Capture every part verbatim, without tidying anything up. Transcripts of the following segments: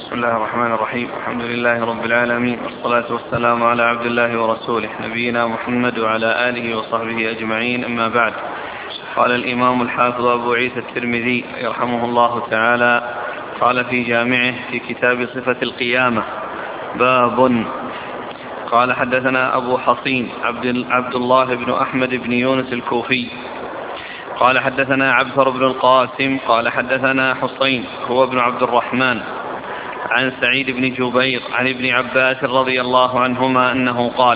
بسم الله الرحمن الرحيم. الحمد لله رب العالمين، والصلاة والسلام على عبد الله ورسوله نبينا محمد وعلى آله وصحبه أجمعين، أما بعد. قال الإمام الحافظ أبو عيسى الترمذي يرحمه الله تعالى قال في جامعه في كتاب صفة القيامة: باب. قال حدثنا أبو حصين عبد الله بن أحمد بن يونس الكوفي قال حدثنا عبثر بن القاسم قال حدثنا حسين هو ابن عبد الرحمن عن سعيد بن جبير عن ابن عباس رضي الله عنهما أنه قال: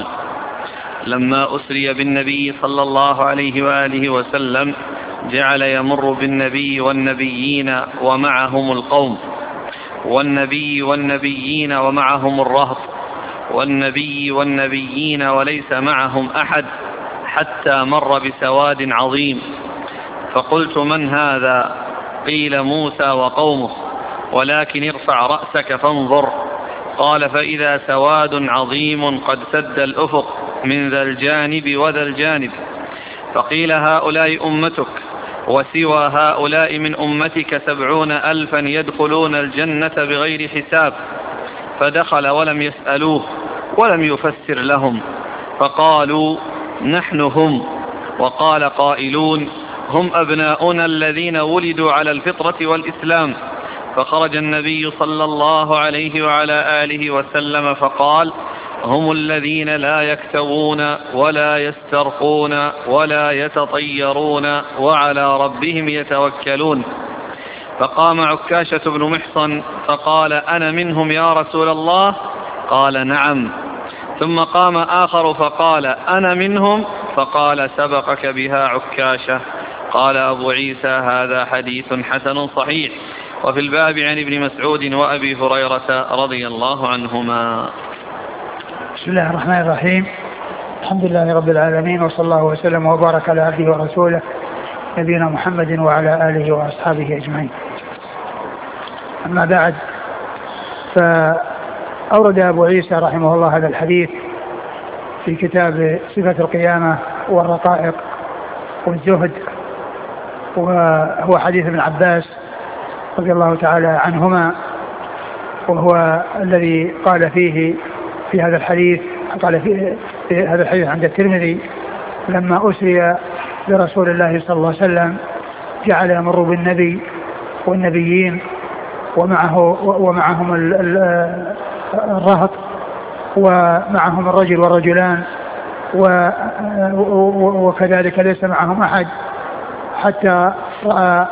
لما أسري بالنبي صلى الله عليه وآله وسلم جعل يمر بالنبي والنبيين ومعهم القوم، والنبي والنبيين ومعهم الرهط، والنبي والنبيين وليس معهم أحد، حتى مر بسواد عظيم، فقلت: من هذا؟ قيل: موسى وقومه، ولكن ارفع رأسك فانظر. قال: فإذا سواد عظيم قد سد الأفق من ذا الجانب وذا الجانب. فقيل: هؤلاء أمتك، وسوى هؤلاء من أمتك سبعون ألفا يدخلون الجنة بغير حساب. فدخل ولم يسألوه ولم يفسر لهم، فقالوا: نحن هم. وقال قائلون: هم أبناؤنا الذين ولدوا على الفطرة والإسلام. فخرج النبي صلى الله عليه وعلى آله وسلم فقال: هم الذين لا يكتوون ولا يسترقون ولا يتطيرون وعلى ربهم يتوكلون. فقام عكاشة بن محصن فقال: أنا منهم يا رسول الله؟ قال: نعم. ثم قام آخر فقال: أنا منهم؟ فقال: سبقك بها عكاشة. قال أبو عيسى: هذا حديث حسن صحيح. وفي الباب عن ابن مسعود وأبي هريرة رضي الله عنهما. بسم الله الرحمن الرحيم. الحمد لله رب العالمين، وصلى الله وسلم وبارك على عبده ورسوله نبينا محمد وعلى آله وأصحابه أجمعين. أما بعد، فأورد أبو عيسى رحمه الله هذا الحديث في كتاب صفة القيامة والرقائق والزهد، وهو حديث ابن عباس رضي الله تعالى عنهما، وهو الذي قال فيه في هذا الحديث قال في هذا الحديث عند الترمذي: لما أسري برسول الله صلى الله عليه وسلم جعل يمر بالنبي والنبيين ومعه ومعهم الرهط ومعهم الرجل والرجلان، وكذلك ليس معهم أحد، حتى رأى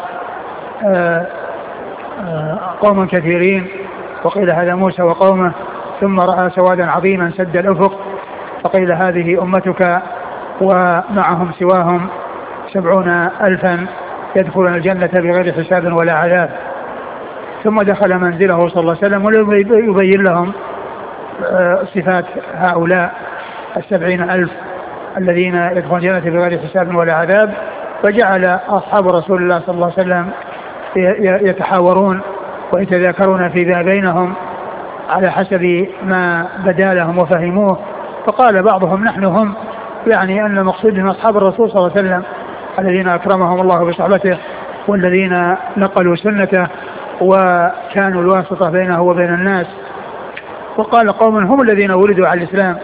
قوما كثيرين، وقيل هذا موسى وقومه، ثم رأى سوادا عظيما سد الأفق، فقيل هذه أمتك، ومعهم سواهم سبعون ألفا يدخلون الجنة بغير حساب ولا عذاب. ثم دخل منزله صلى الله عليه وسلم وليبين لهم صفات هؤلاء السبعين ألف الذين يدخلون الجنة بغير حساب ولا عذاب. فجعل أصحاب رسول الله صلى الله عليه وسلم يتحاورون ويتذاكرون فيما بينهم على حسب ما بدا لهم وفهموه. فقال بعضهم: نحن هم، يعني أن المقصود من أصحاب الرسول صلى الله عليه وسلم الذين أكرمهم الله بصحبته والذين نقلوا سنته وكانوا الواسطة بينه وبين الناس. وقال قوم: هم الذين ولدوا على الإسلام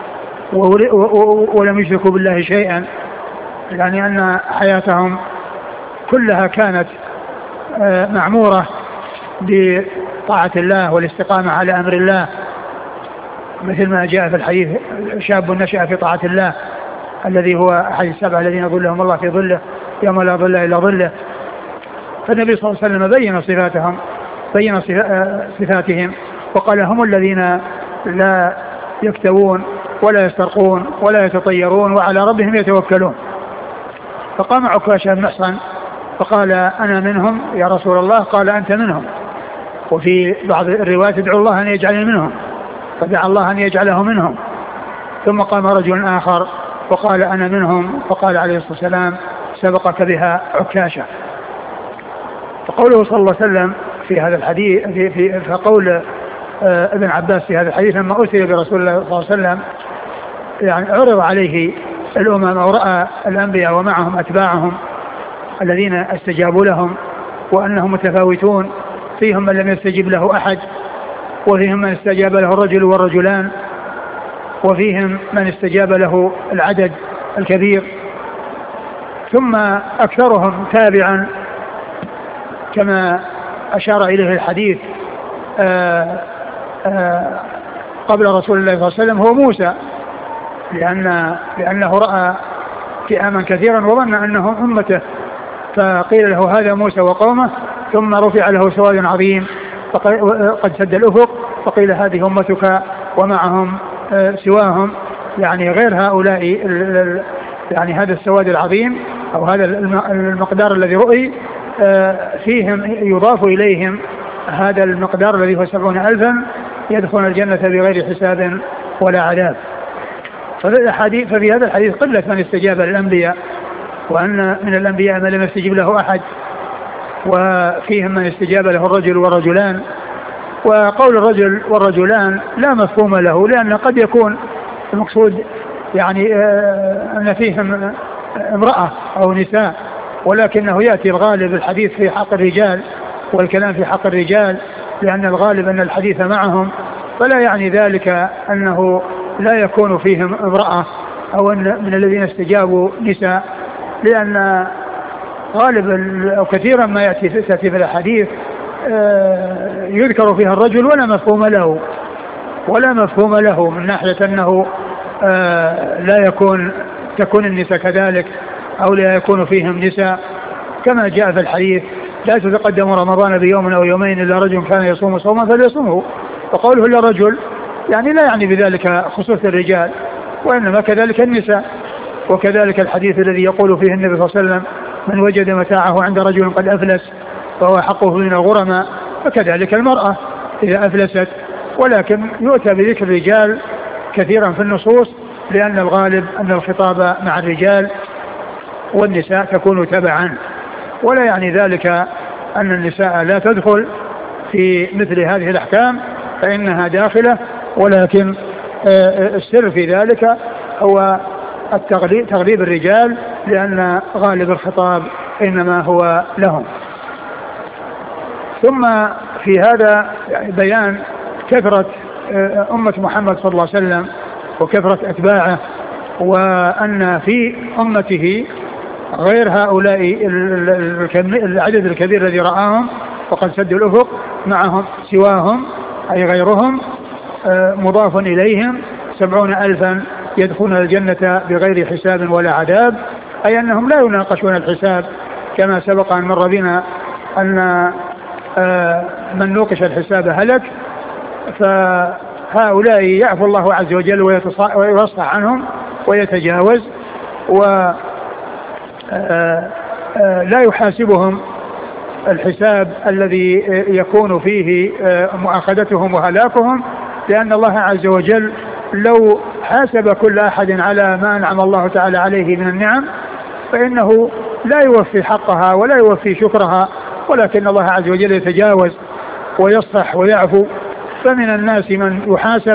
ولم يشركوا بالله شيئا، يعني أن حياتهم كلها كانت معمورة بطاعة الله والاستقامة على أمر الله، مثل ما جاء في الحديث: شاب نشأ في طاعة الله الذي هو أحد السبع الذين ظلهم الله في ظله يوم لا ظل إلا ظله. فالنبي صلى الله عليه وسلم بين صفاتهم بين صفاتهم وقال: هم الذين لا يكتوون ولا يسترقون ولا يتطيرون وعلى ربهم يتوكلون. فقام عكاشة بن محصن فقال: أنا منهم يا رسول الله؟ قال: أنت منهم. وفي بعض الروايات: ادعو الله أن يجعل منهم، فدعا الله أن يجعله منهم. ثم قام رجل آخر وقال: أنا منهم، فقال عليه الصلاة والسلام: سبقك بها عكاشة. فقوله صلى الله عليه وسلم في هذا الحديث في, في فقول ابن عباس في هذا الحديث: لما أسري برسول الله صلى الله عليه وسلم، يعني عرض عليه الأمم ورأى الأنبياء ومعهم أتباعهم الذين استجابوا لهم، وأنهم متفاوتون، فيهم من لم يستجب له أحد وفيهم من استجاب له الرجل والرجلان، وفيهم من استجاب له العدد الكبير، ثم أكثرهم تابعا كما أشار إليه الحديث آآ آآ قبل رسول الله صلى الله عليه وسلم هو موسى، لأن لأنه رأى فئاما كثيرا وظن أنهم أمته، فقيل له هذا موسى وقومه، ثم رفع له سواد عظيم قد سد الأفق، فقيل هذه أمتك ومعهم سواهم، يعني غير هؤلاء، يعني هذا السواد العظيم أو هذا المقدار الذي رؤي فيهم يضاف إليهم هذا المقدار الذي هو سبعون ألفا يدخلون الجنة بغير حساب ولا عذاب. ففي هذا الحديث قلة من استجاب للأنبياء، وأن من الأنبياء من لم يستجيب له أحد، وفيهم من استجاب له الرجل والرجلان. وقول الرجل والرجلان لا مفهوم له، لأن قد يكون المقصود يعني أن فيهم امرأة أو نساء، ولكنه يأتي الغالب الحديث في حق الرجال والكلام في حق الرجال، لأن الغالب أن الحديث معهم، فلا يعني ذلك أنه لا يكون فيهم امرأة أو أن من الذين استجابوا نساء، لأن غالب أو كثيرا ما يأتي في الحديث يذكر فيها الرجل ولا مفهوم له ولا مفهوم له من ناحية أنه لا يكون تكون النساء كذلك أو لا يكون فيهم نساء، كما جاء في الحديث لا تتقدم رمضان بيوم أو يومين إلا رجل كان يصوم صوما فليصومه، وقوله إلا رجل يعني لا يعني بذلك خصوص الرجال، وإنما كذلك النساء. وكذلك الحديث الذي يقول فيه النبي صلى الله عليه وسلم من وجد متاعه عند رجل قد أفلس فهو حقه من الغرماء، فكذلك المرأة إذا أفلست، ولكن يؤتى بذكر الرجال كثيرا في النصوص، لأن الغالب أن الخطاب مع الرجال والنساء تكون تبعا، ولا يعني ذلك أن النساء لا تدخل في مثل هذه الأحكام، فإنها داخلة، ولكن السر في ذلك هو التغليب تغليب الرجال، لأن غالب الخطاب إنما هو لهم. ثم في هذا بيان كثرة أمة محمد صلى الله عليه وسلم وكثرة أتباعه، وأن في أمته غير هؤلاء العدد الكبير الذي رآهم وقد سدوا الأفق، معهم سواهم أي غيرهم مضاف إليهم سبعون ألفا يدخلون الجنة بغير حساب ولا عذاب، أي أنهم لا يناقشون الحساب، كما سبق أن مر بنا أن من نوقش الحساب هلك، فهؤلاء يعفو الله عز وجل ويصفح عنهم ويتجاوز، ولا يحاسبهم الحساب الذي يكون فيه مؤاخذتهم وهلاكهم، لأن الله عز وجل لو حاسب كل أحد على ما أنعم الله تعالى عليه من النعم فإنه لا يوفي حقها ولا يوفي شكرها، ولكن الله عز وجل يتجاوز ويصفح ويعفو. فمن الناس من يحاسب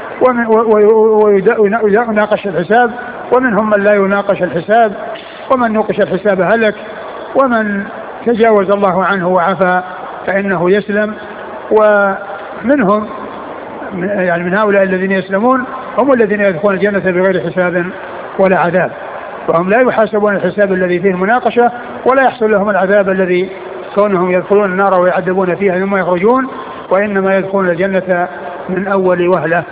ويناقش الحساب، ومنهم من لا يناقش الحساب، ومن نوقش الحساب هلك، ومن تجاوز الله عنه وعفى فإنه يسلم. ومنهم يعني من هؤلاء الذين يسلمون هم الذين يدخلون الجنة بغير حساب ولا عذاب، وهم لا يحاسبون الحساب الذي فيه المناقشة، ولا يحصل لهم العذاب الذي كونهم يدخلون النار ويعذبون فيها ثم يخرجون، وإنما يدخلون الجنة من أول وهلة.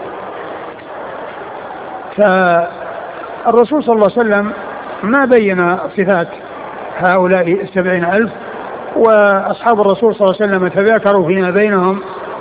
فالرسول صلى الله عليه وسلم ما بين صفات هؤلاء السبعين ألف، وأصحاب الرسول صلى الله عليه وسلم تذاكروا فيما بينهم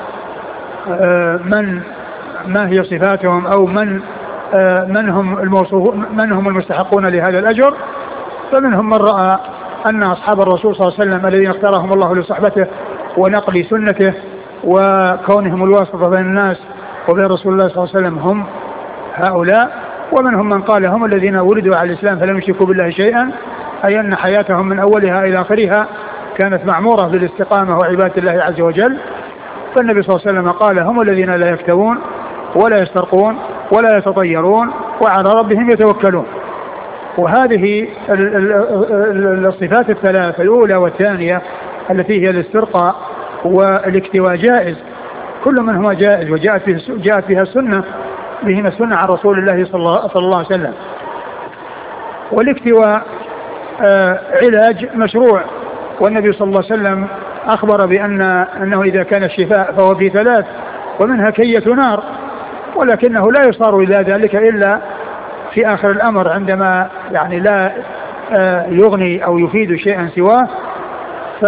من ما هي صفاتهم أو من من هم الموصوفون من هم المستحقون لهذا الأجر. فمنهم من رأى أن أصحاب الرسول صلى الله عليه وسلم الذين اختارهم الله لصحبته ونقل سنته وكونهم الواسطة بين الناس وبين رسول الله صلى الله عليه وسلم هم هؤلاء. ومنهم من قال هم الذين ولدوا على الإسلام فلم يشركوا بالله شيئا، أي أن حياتهم من أولها إلى آخرها كانت معمورة بالاستقامة وعبادة الله عز وجل. فالنبي صلى الله عليه وسلم قال هم الذين لا يكتوون ولا يسترقون ولا يتطيرون وعلى ربهم يتوكلون. وهذه الصفات الثلاث الأولى والثانية التي هي الاسترقاء والاكتواء جائز، كل منهما جائز وجاءت به جاءت بها السنة بهما السنة عن رسول الله صلى الله عليه وسلم. والاكتواء آه علاج مشروع، والنبي صلى الله عليه وسلم أخبر بأن أنه إذا كان الشفاء فهو في ثلاث، ومنها كية نار، ولكنه لا يصار إلى ذلك إلا في آخر الأمر عندما يعني لا آه يغني أو يفيد شيئا سواه. ف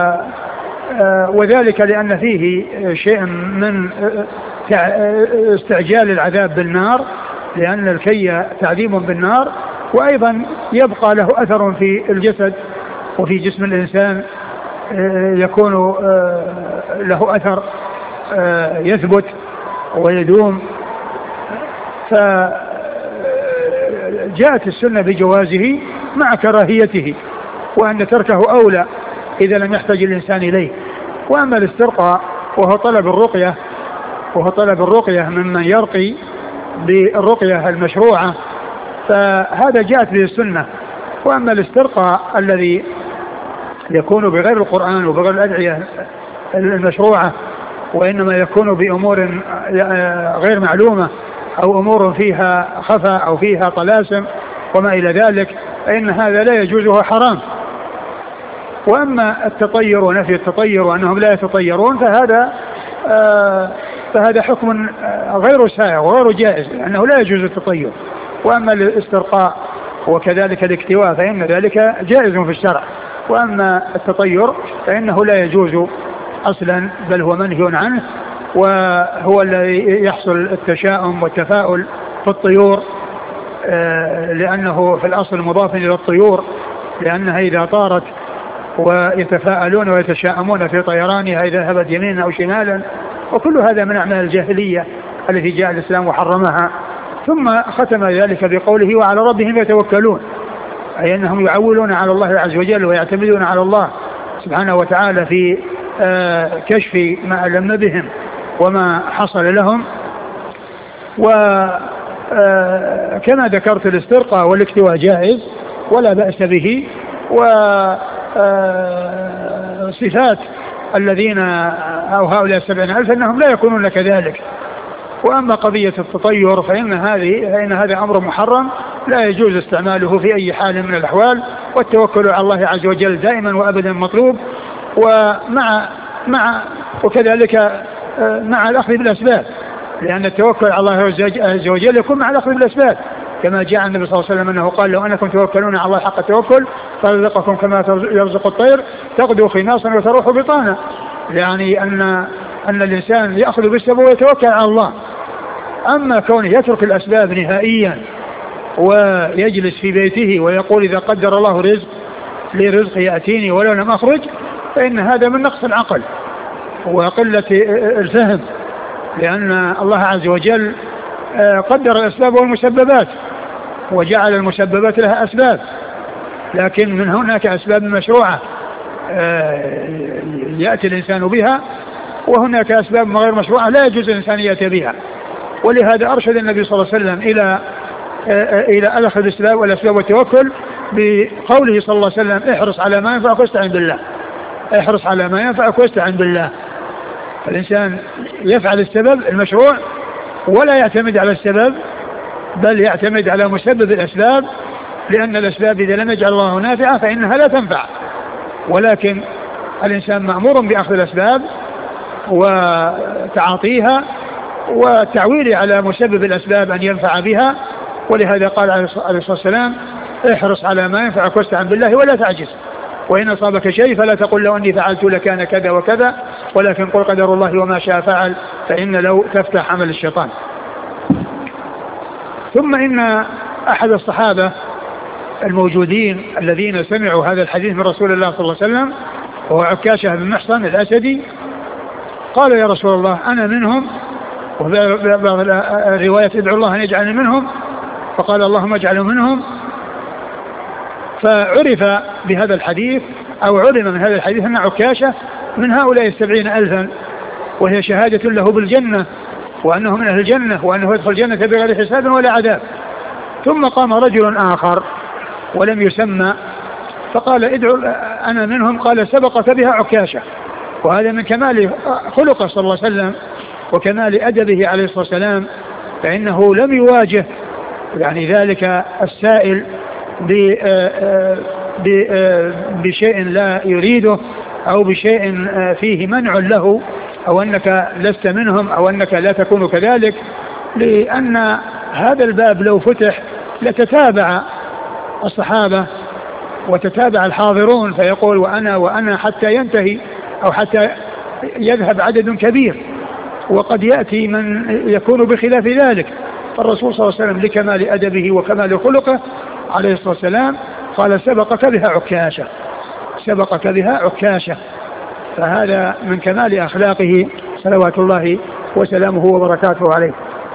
وذلك لأن فيه شيء من استعجال العذاب بالنار، لأن الكي تعذيب بالنار، وأيضا يبقى له أثر في الجسد وفي جسم الإنسان يكون له أثر يثبت ويدوم. فجاءت السنة بجوازه مع كراهيته، وأن تركه أولى إذا لم يحتاج الإنسان إليه. وأما الاسترقاء وهو طلب الرقية وهو طلب الرقية ممن يرقي بالرقية المشروعة، فهذا جاءت به السنة. وأما الاسترقاء الذي يكون بغير القرآن وبغير الأدعية المشروعة، وإنما يكون بأمور غير معلومة أو أمور فيها خفا أو فيها طلاسم وما إلى ذلك، فإن هذا لا يجوز وهو حرام. وأما التطير ونفي التطير وأنهم لا يتطيرون فهذا آه فهذا حكم غير سائغ وغير جائز، لأنه لا يجوز التطير. وأما الاسترقاء وكذلك الاكتواء فإن ذلك جائز في الشرع. وأما التطير فإنه لا يجوز أصلا، بل هو منهي عنه، وهو الذي يحصل التشاؤم والتفاؤل في الطيور، آه لأنه في الأصل مضاف إلى الطيور، لأنها إذا طارت ويتفاءلون ويتشاءمون في طيرانها إذا ذهبت يمينا أو شمالا، وكل هذا من أعمال الجاهلية التي جاء الإسلام وحرمها. ثم ختم ذلك بقوله وعلى ربهم يتوكلون، أي أنهم يعولون على الله عز وجل ويعتمدون على الله سبحانه وتعالى في آه كشف ما ألم بهم وما حصل لهم. وكما آه ذكرت الاسترقاء والاكتواء جائز ولا بأس به، و آه صفات الذين أو هؤلاء السبعين ألف أنهم لا يكونون كذلك. وأما قضية التطير فإن هذه فإن هذا أمر محرم لا يجوز استعماله في أي حال من الأحوال، والتوكل على الله عز وجل دائما وأبدا مطلوب، ومع مع وكذلك آه مع الأخذ بالأسباب، لأن التوكل على الله عز وجل يكون مع الأخذ بالأسباب، كما جاء النبي صلى الله عليه وسلم أنه قال لو أنكم توكلون على الله حق التوكل فرزقكم كما يرزق الطير تغدو خماصا وتروح بطانا، يعني أن أن الإنسان يأخذ بالسبب ويتوكل على الله. أما كونه يترك الأسباب نهائيا ويجلس في بيته ويقول إذا قدر الله رزق لي رزق يأتيني ولو لم أخرج، فإن هذا من نقص العقل وقلة الفهم، لأن الله عز وجل قدر الأسباب والمسببات وجعل المسببات لها أسباب، لكن من هناك أسباب مشروعة يأتي الإنسان بها، وهناك أسباب غير مشروعة لا يجوز الإنسان يأتي بها. ولهذا أرشد النبي صلى الله عليه وسلم إلى إلى الأخذ بالأسباب والأسباب والتوكل بقوله صلى الله عليه وسلم احرص على ما ينفعك واستعن بالله، احرص على ما ينفعك واستعن بالله. الإنسان يفعل السبب المشروع ولا يعتمد على السبب، بل يعتمد على مسبب الأسباب، لأن الأسباب إذا لم يجعل الله نافعة فإنها لا تنفع. ولكن الإنسان مأمور بأخذ الأسباب وتعاطيها والتعويل على مسبب الأسباب أن ينفع بها. ولهذا قال عليه الصلاة والسلام احرص على ما ينفعك واستعن بالله ولا تعجز، وإن أصابك شيء فلا تقل لو أني فعلت لكان كذا وكذا، ولكن قل قدر الله وما شاء فعل، فإن لو تفتح عمل الشيطان. ثم إن أحد الصحابة الموجودين الذين سمعوا هذا الحديث من رسول الله صلى الله عليه وسلم وهو عكاشة بن محصن الأسدي قال يا رسول الله أنا منهم، وبعض الروايات ادعو الله أن يجعلني منهم، فقال اللهم اجعله منهم. فعرف بهذا الحديث أو علم من هذا الحديث أن عكاشة من هؤلاء السبعين ألفا، وهي شهادة له بالجنة وأنه من أهل الجنة وأنه يدخل الجنة بغير حساب ولا عذاب. ثم قام رجل آخر ولم يسمى فقال ادعو أنا منهم، قال سبقت بها عكاشة. وهذا من كمال خلقه صلى الله عليه وسلم وكمال أدبه عليه الصلاة والسلام، فإنه لم يواجه يعني ذلك السائل بشيء لا يريده أو بشيء فيه منع له أو أنك لست منهم أو أنك لا تكون كذلك، لأن هذا الباب لو فتح لتتابع الصحابة وتتابع الحاضرون فيقول وأنا وأنا حتى ينتهي أو حتى يذهب عدد كبير، وقد يأتي من يكون بخلاف ذلك. فالرسول صلى الله عليه وسلم لكمال أدبه وكمال خلقه عليه الصلاة والسلام قال سبقك بها عكاشة، سبقك بها عكاشة. فهذا من كمال أخلاقه صلوات الله وسلامه وبركاته عليه.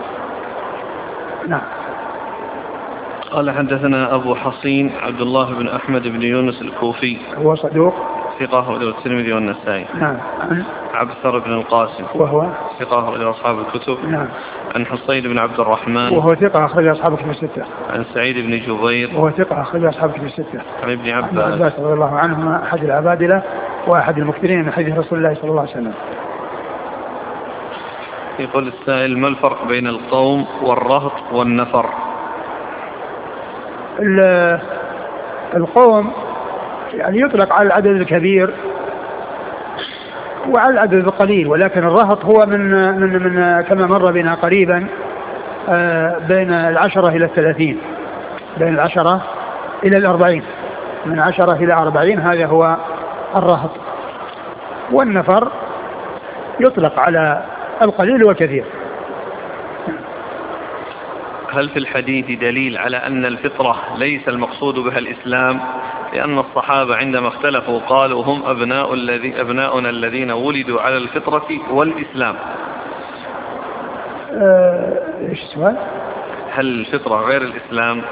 نعم. قال حدثنا أبو حصين عبد الله بن أحمد بن يونس الكوفي، هو صدوق ثقة أخرجه الترمذي والنسائي. نعم. عن عبثر بن القاسم وهو ثقة أخرجه أصحاب الكتب. نعم. عن حصين بن عبد الرحمن وهو ثقة أخرجه أصحاب الكتب الستة. عن سعيد بن جبير وهو ثقة أخرجه أصحاب الكتب الستة. عن ابن عباس, عباس رضي الله عنهما أحد العبادلة وأحد المكثرين من حديث رسول الله صلى الله عليه وسلم. يقول السائل ما الفرق بين القوم والرهط والنفر؟ القوم يعني يطلق على العدد الكبير وعلى العدد القليل، ولكن الرهط هو من من من كما مر بنا قريبا بين العشرة إلى الثلاثين، بين العشرة إلى الأربعين، من عشرة إلى أربعين هذا هو الرهط. والنفر يطلق على القليل والكثير. هل في الحديث دليل على أن الفطرة ليس المقصود بها الإسلام؟ لأن الصحابة عندما اختلفوا قالوا هم أبناء الذي أبناؤنا الذين ولدوا على الفطرة والإسلام. إيش السؤال؟ هل الفطرة غير الإسلام؟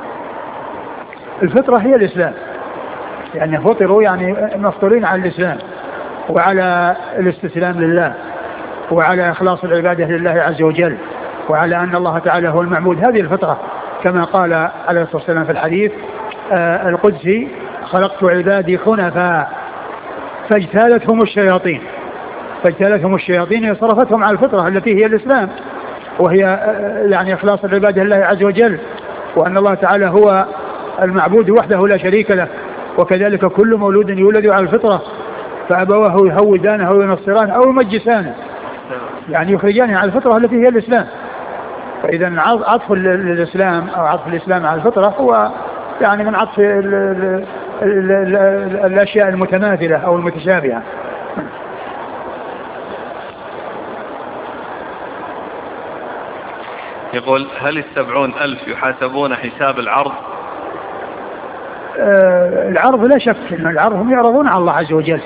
الفطرة هي الإسلام، يعني فطروا يعني مفطورين على الإسلام وعلى الاستسلام لله وعلى إخلاص العبادة لله عز وجل وعلى أن الله تعالى هو المعبود. هذه الفطرة كما قال عليه الصلاة والسلام في الحديث آه القدسي خلقت عبادي حنفاء فاجتالتهم الشياطين فاجتالتهم الشياطين صرفتهم على الفطرة التي هي الإسلام، وهي آه يعني إخلاص العبادة لله عز وجل وأن الله تعالى هو المعبود وحده لا شريك له. وكذلك كل مولود يولد على الفطرة فأبواه يهودانه أو ينصرانه أو يمجسانه، يعني يخرجانه على الفطرة التي هي الإسلام. فإذا عطف الإسلام أو عطف الإسلام على الفطرة هو يعني من عطف ال ال ال ال الأشياء المتماثلة أو المتشابهة. يقول هل السبعون ألف يحاسبون حساب العرض؟ آه العرض لا شك أن العرض هم يعرضون على الله عز وجل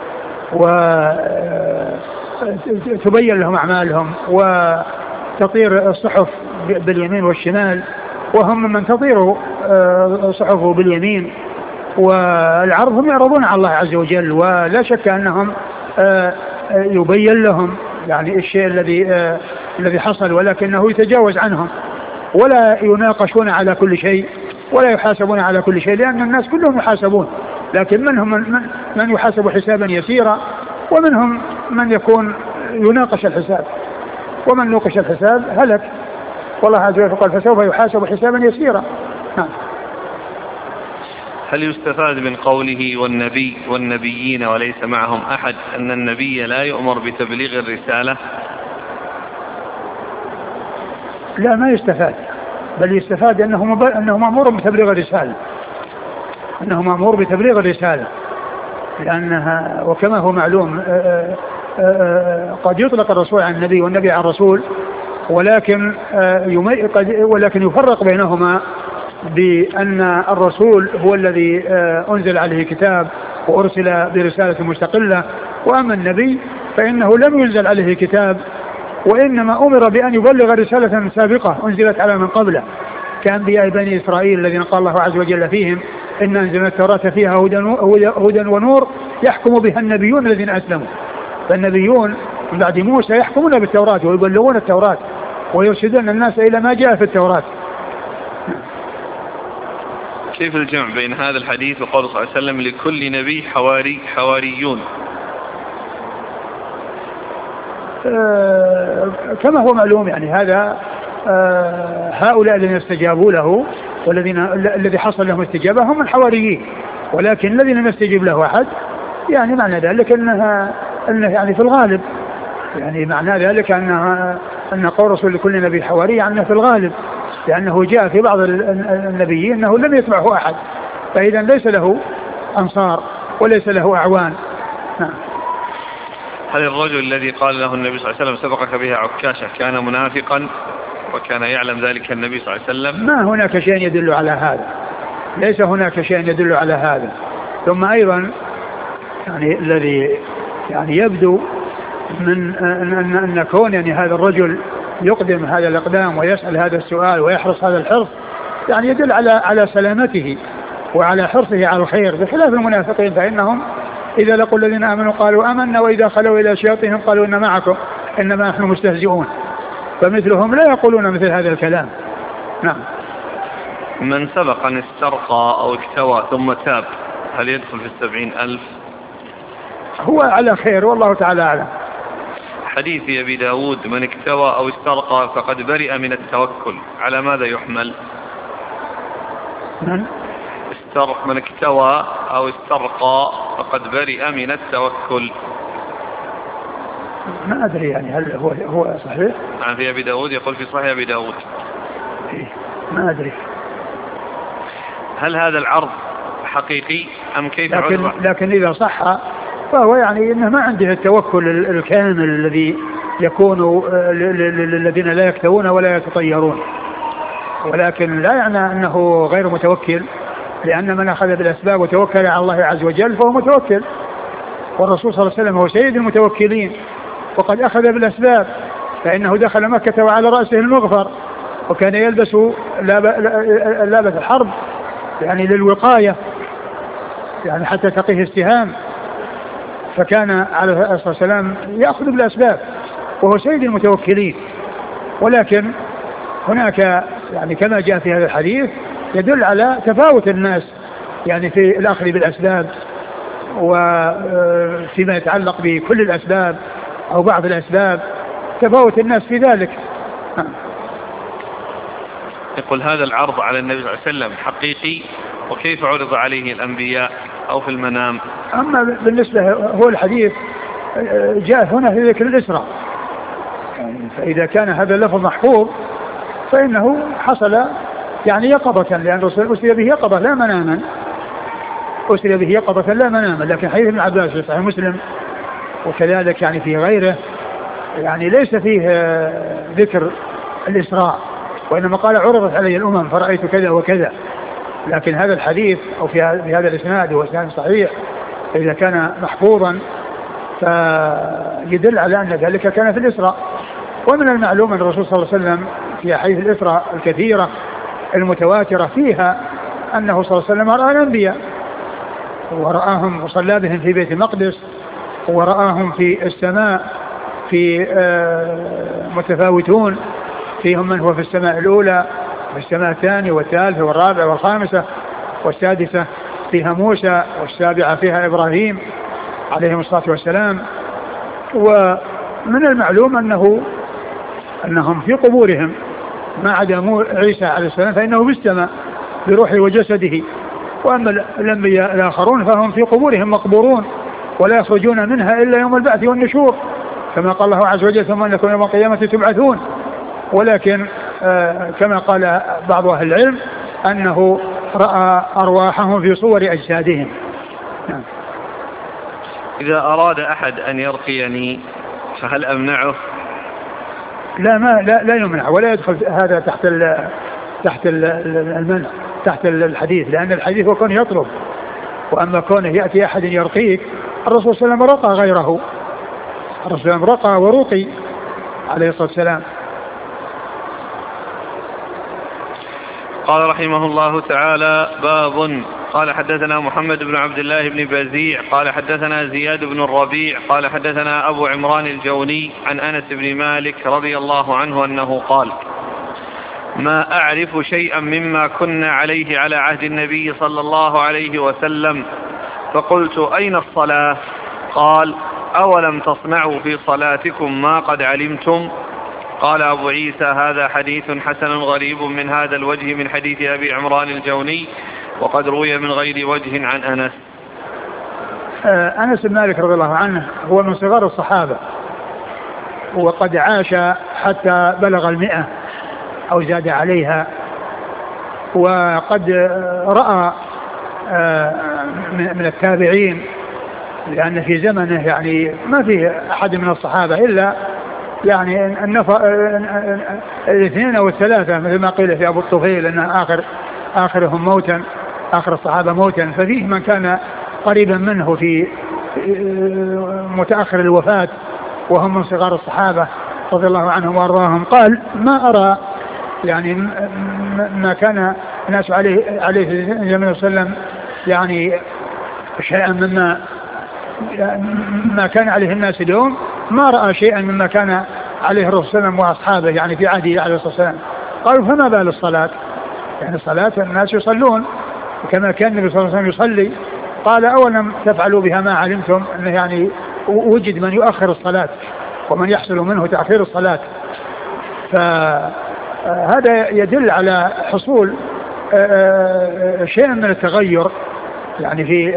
وتبين لهم أعمالهم وتطير الصحف باليمين والشمال، وهم من تطير صحفه باليمين، والعرض هم يعرضون على الله عز وجل ولا شك أنهم يبين لهم يعني الشيء الذي الذي حصل، ولكنه يتجاوز عنهم ولا يناقشون على كل شيء ولا يحاسبون على كل شيء، لأن الناس كلهم يحاسبون، لكن منهم من, من يحاسب حسابا يسيرا ومنهم من يكون يناقش الحساب، ومن نوقش الحساب هلك، والله عز وجل قال فسوف يحاسب حسابا يسيرا. نعم. هل يستفاد من قوله والنبي والنبيين وليس معهم أحد أن النبي لا يؤمر بتبليغ الرسالة؟ لا ما يستفاد، بل يستفاد أنه, مب... أنه مأمور بتبليغ الرسالة، أنه مأمور بتبليغ الرسالة، لأنها وكما هو معلوم آآ آآ قد يطلق الرسول عن النبي والنبي عن الرسول، ولكن يمي... قد... ولكن يفرق بينهما بأن الرسول هو الذي أنزل عليه كتاب وأرسل برسالة مستقلة، وأما النبي فإنه لم ينزل عليه كتاب وإنما أمر بأن يبلغ رسالة سابقة أنزلت على من قبله كأنبياء بني إسرائيل الذين قال الله عز وجل فيهم إن أنزلنا التوراة فيها هدى ونور يحكم بها النبيون الذين أسلموا. فالنبيون من بعد موسى يحكمون بالتوراة ويبلغون التوراة ويرشدون الناس إلى ما جاء في التوراة. كيف الجمع بين هذا الحديث وقول صلى الله عليه وسلم لكل نبي حواري حواريون؟ كما هو معلوم يعني هذا هؤلاء الذين استجابوا له والذين الذي حصل لهم استجابة هم الحواريين، ولكن الذين لم يستجيب له أحد يعني معنى ذلك أنها أنه يعني في الغالب يعني معنى ذلك أنها أن قول رسول لكل نبي حواري أنه في الغالب، لأنه جاء في بعض النبيين أنه لم يتبعه أحد، فإذا ليس له أنصار وليس له أعوان. نعم. هل الرجل الذي قال له النبي صلى الله عليه وسلم سبقك بها عكاشة كان منافقا وكان يعلم ذلك النبي صلى الله عليه وسلم؟ ما هناك شيء يدل على هذا، ليس هناك شيء يدل على هذا. ثم أيضا يعني الذي يعني يبدو من أن, أن كون يعني هذا الرجل يقدم هذا الإقدام ويسأل هذا السؤال ويحرص هذا الحرص يعني يدل على على سلامته وعلى حرصه على الخير، بخلاف المنافقين فإنهم إذا لقوا الذين آمنوا قالوا آمنا وإذا خلوا إلى شياطينهم قالوا إن معكم إنما نحن مستهزئون، فمثلهم لا يقولون مثل هذا الكلام. نعم. من سبق أن استرقى أو اكتوى ثم تاب هل يدخل في السبعين ألف؟ هو على خير والله تعالى أعلم. حديث أبي داود من اكتوى أو استرقى فقد برئ من التوكل على ماذا يحمل؟ من؟ استرق من اكتوى أو استرقى فقد برئ من التوكل. ما أدري يعني هل هو هو صحيح؟ عن في أبي داود يقول في صحيح أبي داود. ما أدري. هل هذا العرض حقيقي أم كيف لكن, عرض؟ لكن إذا صح فهو يعني إنه ما عنده التوكل الكامل الذي يكون للذين لا يكتوون ولا يتطيرون، ولكن لا يعني أنه غير متوكل، لأن من أخذ بالأسباب وتوكل على الله عز وجل فهو متوكل، والرسول صلى الله عليه وسلم هو سيد المتوكلين وقد أخذ بالأسباب، فإنه دخل مكة وعلى رأسه المغفر وكان يلبس لابس الحرب يعني للوقاية يعني حتى تقيه السهام، فكان عليه الصلاة والسلام يأخذ بالأسباب وهو سيد المتوكلين. ولكن هناك يعني كما جاء في هذا الحديث يدل على تفاوت الناس يعني في الأخذ بالأسباب وفيما يتعلق بكل الأسباب أو بعض الأسباب، تفاوت الناس في ذلك. يقول هذا العرض على النبي صلى الله عليه وسلم حقيقي، وكيف عرض عليه الأنبياء أو في المنام؟ أما بالنسبة هو الحديث جاء هنا في ذكر الإسراء، فإذا كان هذا اللفظ محفوظ فإنه حصل يعني يقظة، لأن الرسول أسري به يقظة لا مناما، أسري به يقظة لا مناما. لكن حديث ابن عباس في صحيح مسلم وكذلك يعني في غيره يعني ليس فيه ذكر الإسراء، وإنما قال عرضت علي الأمم فرأيت كذا وكذا. لكن هذا الحديث أو في هذا الإسناد هو إسناد صحيح إذا كان محفوظا فيدل على أن ذلك كان في الإسراء. ومن المعلوم أن الرسول صلى الله عليه وسلم في حديث الإسراء الكثيرة المتواترة فيها أنه صلى الله عليه وسلم رأى الأنبياء ورآهم وصلى بهم في بيت المقدس ورآهم في السماء في متفاوتون، فيهم من هو في السماء الأولى والسماء الثانية والثالثة والرابعة والخامسة والسادسة، فيها موسى والسابعة فيها إبراهيم عليهم الصلاة والسلام. ومن المعلوم أنه أنهم في قبورهم ما عدا عيسى عليه السلام فإنه في السماء بروحه وجسده، وأما الأنبياء الآخرون فهم في قبورهم مقبورون ولا يخرجون منها إلا يوم البعث والنشور، كما قال الله عز وجل ثم أنكم يوم القيامة تبعثون. ولكن آه كما قال بعض أهل العلم أنه رأى أرواحهم في صور أجسادهم. نعم. إذا أراد أحد أن يرقيني فهل أمنعه؟ لا ما لا, لا يمنع ولا يدخل هذا تحت ال تحت ال المنع تحت الحديث، لأن الحديث هو كونه يطلب، وأما كونه يأتي أحد يرقيك الرسول صلى الله عليه وسلم رقى غيره، الرسول صلى الله عليه وسلم رقى ورقي عليه الصلاة والسلام. قال رحمه الله تعالى باب قال حدثنا محمد بن عبد الله بن بزيع قال حدثنا زياد بن الربيع قال حدثنا أبو عمران الجوني عن أنس بن مالك رضي الله عنه أنه قال ما أعرف شيئا مما كنا عليه على عهد النبي صلى الله عليه وسلم، فقلت أين الصلاة؟ قال أولم تصنعوا في صلاتكم ما قد علمتم؟ قال أبو عيسى هذا حديث حسن غريب من هذا الوجه من حديث أبي عمران الجوني، وقد روي من غير وجه عن أنس. أنس بن مالك رضي الله عنه هو من صغار الصحابة، وقد عاش حتى بلغ المئة أو زاد عليها، وقد رأى من التابعين، لأن في زمنه يعني ما في أحد من الصحابة إلا يعني الاثنين أو الثلاثة، مثل ما قيل في أبو الطفيل أن آخر آخرهم موتا، آخر الصحابة موتا، ففيه من كان قريبا منه في متأخر الوفاة وهم من صغار الصحابة رضي الله عنهم وارضاهم. قال ما أرى يعني ما كان الناس عليه عليه في النبي صلى الله عليه وسلم يعني شيئا مما ما كان عليه الناس اليوم، ما رأى شيئا مما كان عليه الرسول صلى الله عليه وسلم وأصحابه يعني في عهده عليه الصلاة والسلام. قالوا فما بال الصلاة؟ يعني الصلاة الناس يصلون كما كان النبي صلى الله عليه وسلم يصلي. قال أولم تفعلوا بها ما علمتم؟ أنه يعني وجد من يؤخر الصلاة ومن يحصل منه تأخير الصلاة، فهذا يدل على حصول شيء من التغير يعني في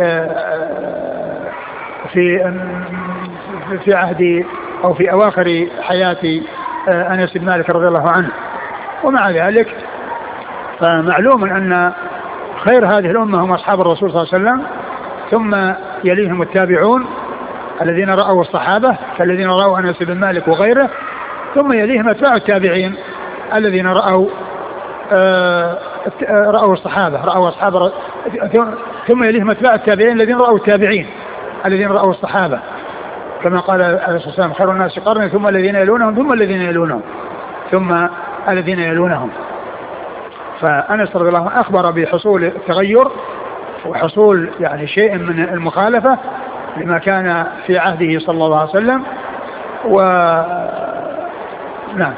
في في عهد أو في أواخر حياة أنس بن مالك رضي الله عنه. ومع ذلك فمعلوم أن خير هذه الأمة هم أصحاب الرسول صلى الله عليه وسلم، ثم يليهم التابعون الذين رأوا الصحابة كالذين رأوا أنس بن مالك وغيره، ثم يليهم أتباع التابعين الذين رأوا آه رأوا الصحابة رأوا أصحاب، ثم يليهم أتباع التابعين الذين رأوا التابعين الذين رأوا الصحابة، كما قال عليه الصلاة والسلام خير الناس قرني ثم الذين يلونهم ثم الذين يلونهم ثم الذين يلونهم. فأنس رضي الله عنه أخبر بحصول التغير وحصول يعني شيء من المخالفة لما كان في عهده صلى الله عليه وسلم. و نعم.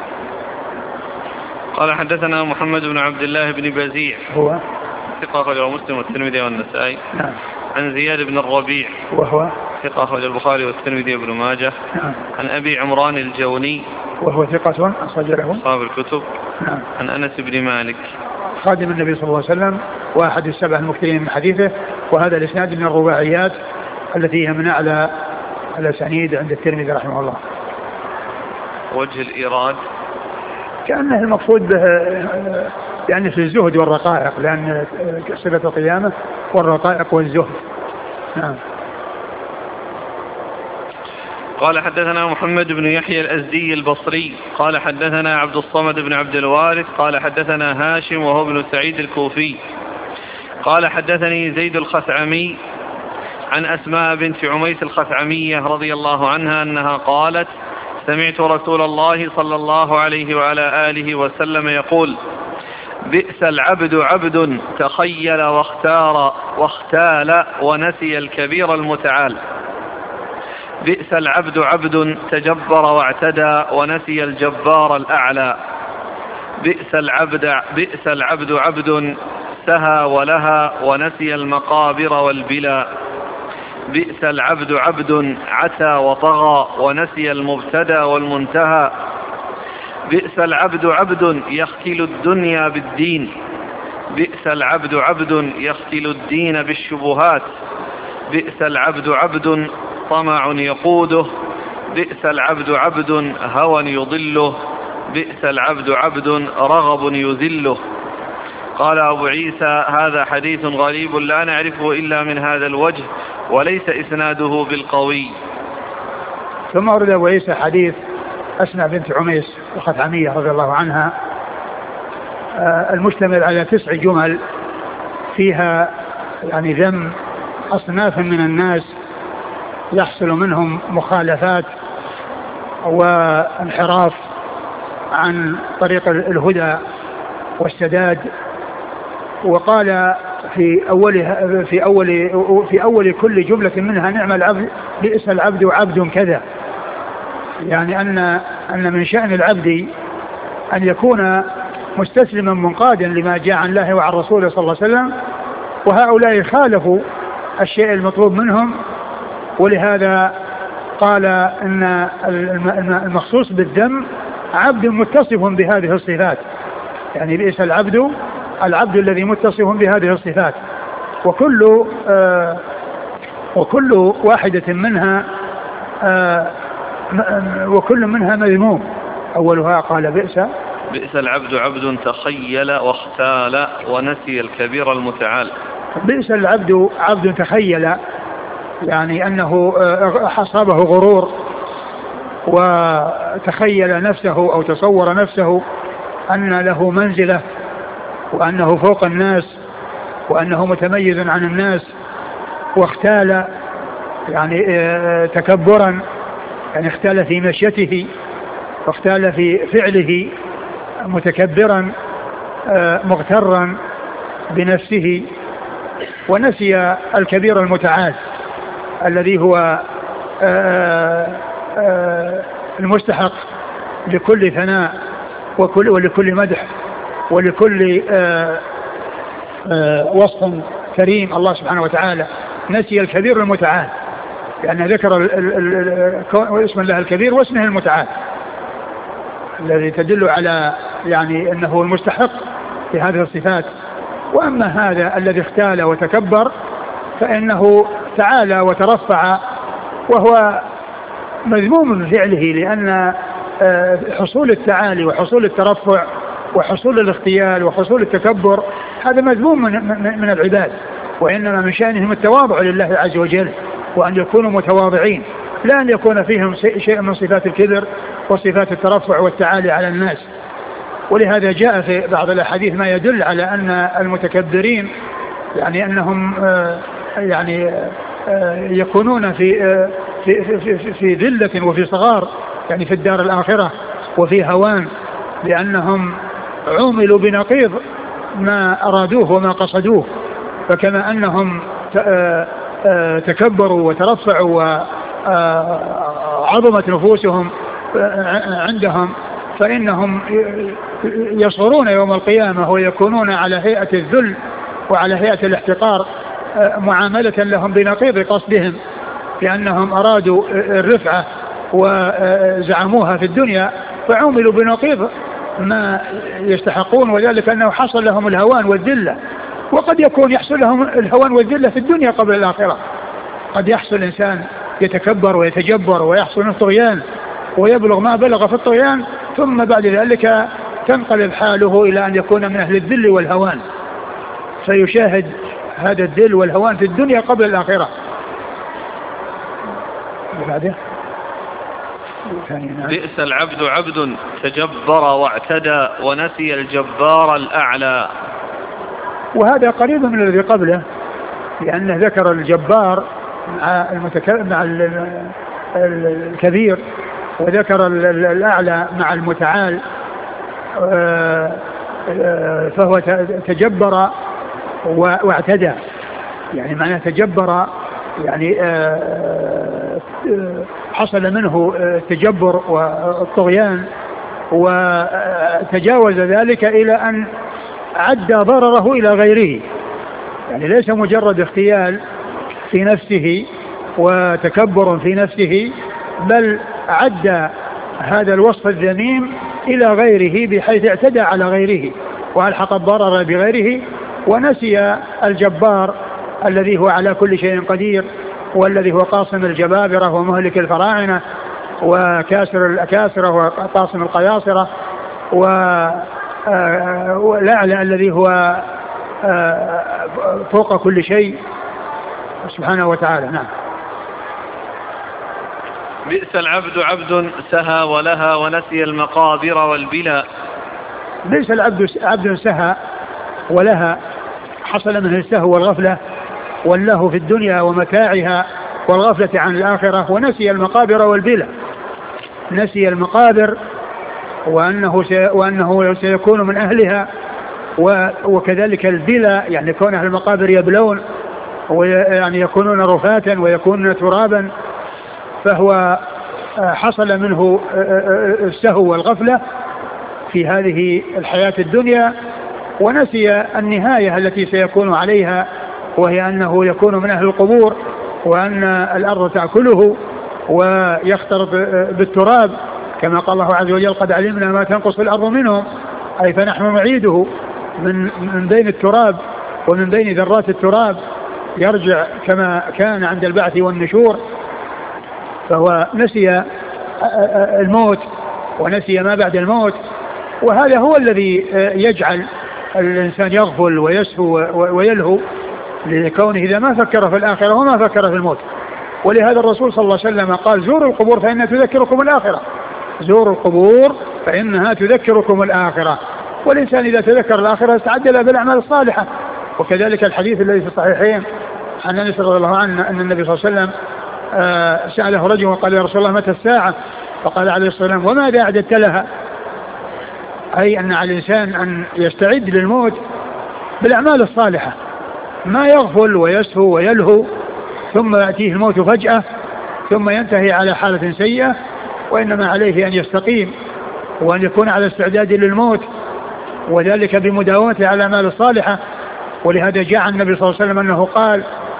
قال حدثنا محمد بن عبد الله بن بزيع هو ثقة أخرج مسلم والترمذي والنسائي. نعم. عن زياد بن الربيع وهو ثقة أخرج البخاري والترمذي وابن ماجه. نعم. عن أبي عمران الجوني وهو ثقة أخرج له أصحاب الكتب. نعم. عن أنس بن مالك خادم النبي صلى الله عليه وسلم واحد السبع المكثرين من حديثه، وهذا الإسناد من الرباعيات التي هي من أعلى الأسانيد عند الترمذي رحمه الله. وجه الإيراد كأنه المقصود به يعني في الزهد والرقائق، لأن صفة القيامة والرقائق والزهد. نعم. قال حدثنا محمد بن يحيى الأزدي البصري قال حدثنا عبد الصمد بن عبد الوارث قال حدثنا هاشم وهو ابن سعيد الكوفي قال حدثني زيد الخثعمي عن أسماء بنت عميس الخثعمية رضي الله عنها أنها قالت سمعت رسول الله صلى الله عليه وعلى آله وسلم يقول بئس العبد عبد تخيل واختار واختال ونسي الكبير المتعال. بئس العبد عبد تجبر واعتدى ونسي الجبار الأعلى. بئس العبد بئس العبد عبد سهى ولها ونسي المقابر والبلا. بئس العبد عبد عتى وطغى ونسي المبتدى والمنتهى. بئس العبد عبد يختل الدنيا بالدين. بئس العبد عبد يختل الدين بالشبهات. بئس العبد عبد طمع يقوده. بئس العبد عبد هوى يضله. بئس العبد عبد رغب يذله. قال أبو عيسى هذا حديث غريب لا نعرفه إلا من هذا الوجه وليس إسناده بالقوي. ثم أورد أبو عيسى حديث أسماء بنت عميس الخثعمية رضي الله عنها المشتمل على تسع جمل فيها يعني ذم أصناف من الناس يحصل منهم مخالفات وانحراف عن طريق الهدى والسداد. وقال في أول في أول في أول كل جملة منها نعم العبد بئس العبد عبد كذا، يعني أن أن من شأن العبد أن يكون مستسلما منقادا لما جاء عن الله وعن رسوله صلى الله عليه وسلم، وهؤلاء خالفوا الشيء المطلوب منهم، ولهذا قال إن المخصوص بالذم عبد متصف بهذه الصفات، يعني بئس العبد العبد الذي متصف بهذه الصفات. وكل آه وكل واحدة منها آه وكل منها مذموم. أولها قال بئس بئس العبد عبد تخيل واختال ونسي الكبير المتعال. بئس العبد عبد تخيل، يعني أنه أصابه غرور وتخيل نفسه أو تصور نفسه أن له منزلة وأنه فوق الناس وأنه متميز عن الناس، واختال يعني تكبرا، يعني اختال في مشيته واختال في فعله متكبرا مغترا بنفسه، ونسي الكبير المتعال الذي هو المستحق لكل ثناء وكل ولكل مدح ولكل وصف كريم الله سبحانه وتعالى. نسي الكبير المتعال، لأن ذكر اسم الله الكبير واسمه المتعال الذي تدل على يعني أنه المستحق في هذه الصفات. وأما هذا الذي اختال وتكبر فإنه تعالى وترفع وهو مذموم بفعله، لأن حصول التعالي وحصول الترفع وحصول الاختيال وحصول التكبر هذا مذموم من العباد، وإنما من شأنهم التواضع لله عز وجل، وأن يكونوا متواضعين، لا أن يكون فيهم شيء من صفات الكبر وصفات الترفع والتعالي على الناس. ولهذا جاء في بعض الأحاديث ما يدل على أن المتكبرين يعني أنهم يعني يكونون في في في, في ذلة وفي صغار، يعني في الدار الآخرة وفي هوان، لأنهم عوملوا بنقيض ما أرادوه وما قصدوه. فكما أنهم تكبروا وترفعوا وعظمت نفوسهم عندهم، فإنهم يصغرون يوم القيامة ويكونون على هيئة الذل وعلى هيئة الاحتقار معاملة لهم بنقيض قصدهم، لأنهم أرادوا الرفعة وزعموها في الدنيا فعملوا بنقيض ما يستحقون، وذلك أنه حصل لهم الهوان والذلة. وقد يكون يحصل لهم الهوان والذلة في الدنيا قبل الآخرة، قد يحصل إنسان يتكبر ويتجبر ويحصل الطغيان ويبلغ ما بلغ في الطغيان، ثم بعد ذلك تنقلب حاله إلى أن يكون من أهل الذل والهوان، فيشاهد هذا الذل والهوان في الدنيا قبل الآخرة. بئس العبد عبد تجبر واعتدى ونسي الجبار الأعلى. وهذا قريب من الذي قبله، لأنه ذكر الجبار مع مع الكبير، وذكر الأعلى مع المتعال، فهو تجبر واعتدى، يعني معناه تجبر يعني حصل منه التجبر والطغيان وتجاوز ذلك إلى أن عدى ضرره إلى غيره، يعني ليس مجرد اختيال في نفسه وتكبر في نفسه، بل عدى هذا الوصف الذميم إلى غيره بحيث اعتدى على غيره وألحق الضرر بغيره، ونسي الجبار الذي هو على كل شيء قدير، والذي هو قاصم الجبابرة ومهلك الفراعنة وكاسر الأكاسرة وقاصم القياصرة، والأعلى الذي هو فوق كل شيء سبحانه وتعالى. نعم. بئس العبد عبد سهى ولها ونسي المقابر والبلا. بئس العبد عبد سهى ولها، حصل منه السهو والغفلة والله في الدنيا ومتاعها والغفلة عن الآخرة، ونسي المقابر والبلا. نسي المقابر وأنه, سي وأنه سيكون من أهلها، وكذلك البلا يعني كون أهل المقابر يبلون ويعني يكونون رفاتا ويكونون ترابا، فهو حصل منه السهو والغفلة في هذه الحياة الدنيا، ونسي النهاية التي سيكون عليها، وهي أنه يكون من أهل القبور وأن الأرض تأكله ويختلط بالتراب كما قال الله عز وجل قد علمنا ما تنقص الأرض منهم، أي فنحن نعيده من, من بين التراب ومن بين ذرات التراب يرجع كما كان عند البعث والنشور. فهو نسي الموت ونسي ما بعد الموت، وهذا هو الذي يجعل الإنسان يغفل ويسهو ويلهو لكونه إذا ما فكر في الآخرة وما فكر في الموت. ولهذا الرسول صلى الله عليه وسلم قال زوروا القبور فإنها تذكركم الآخرة، زوروا القبور فإنها تذكركم الآخرة. والإنسان إذا تذكر الآخرة استعد بالأعمال الصالحة. وكذلك الحديث الذي في الصحيحين عن أنس رضي الله عنه أن النبي صلى الله عليه وسلم سأله رجل وقال يا رسول الله متى الساعة؟ فقال عليه الصلاة والسلام وماذا أعددت لها؟ أي أن على الإنسان أن يستعد للموت بالأعمال الصالحة، ما يغفل ويسهو ويلهو ثم يأتيه الموت فجأة ثم ينتهي على حالة سيئة، وإنما عليه أن يستقيم وأن يكون على استعداد للموت، وذلك بمداومته على الأعمال الصالحة. ولهذا جاء النبي صلى الله عليه وسلم أنه قال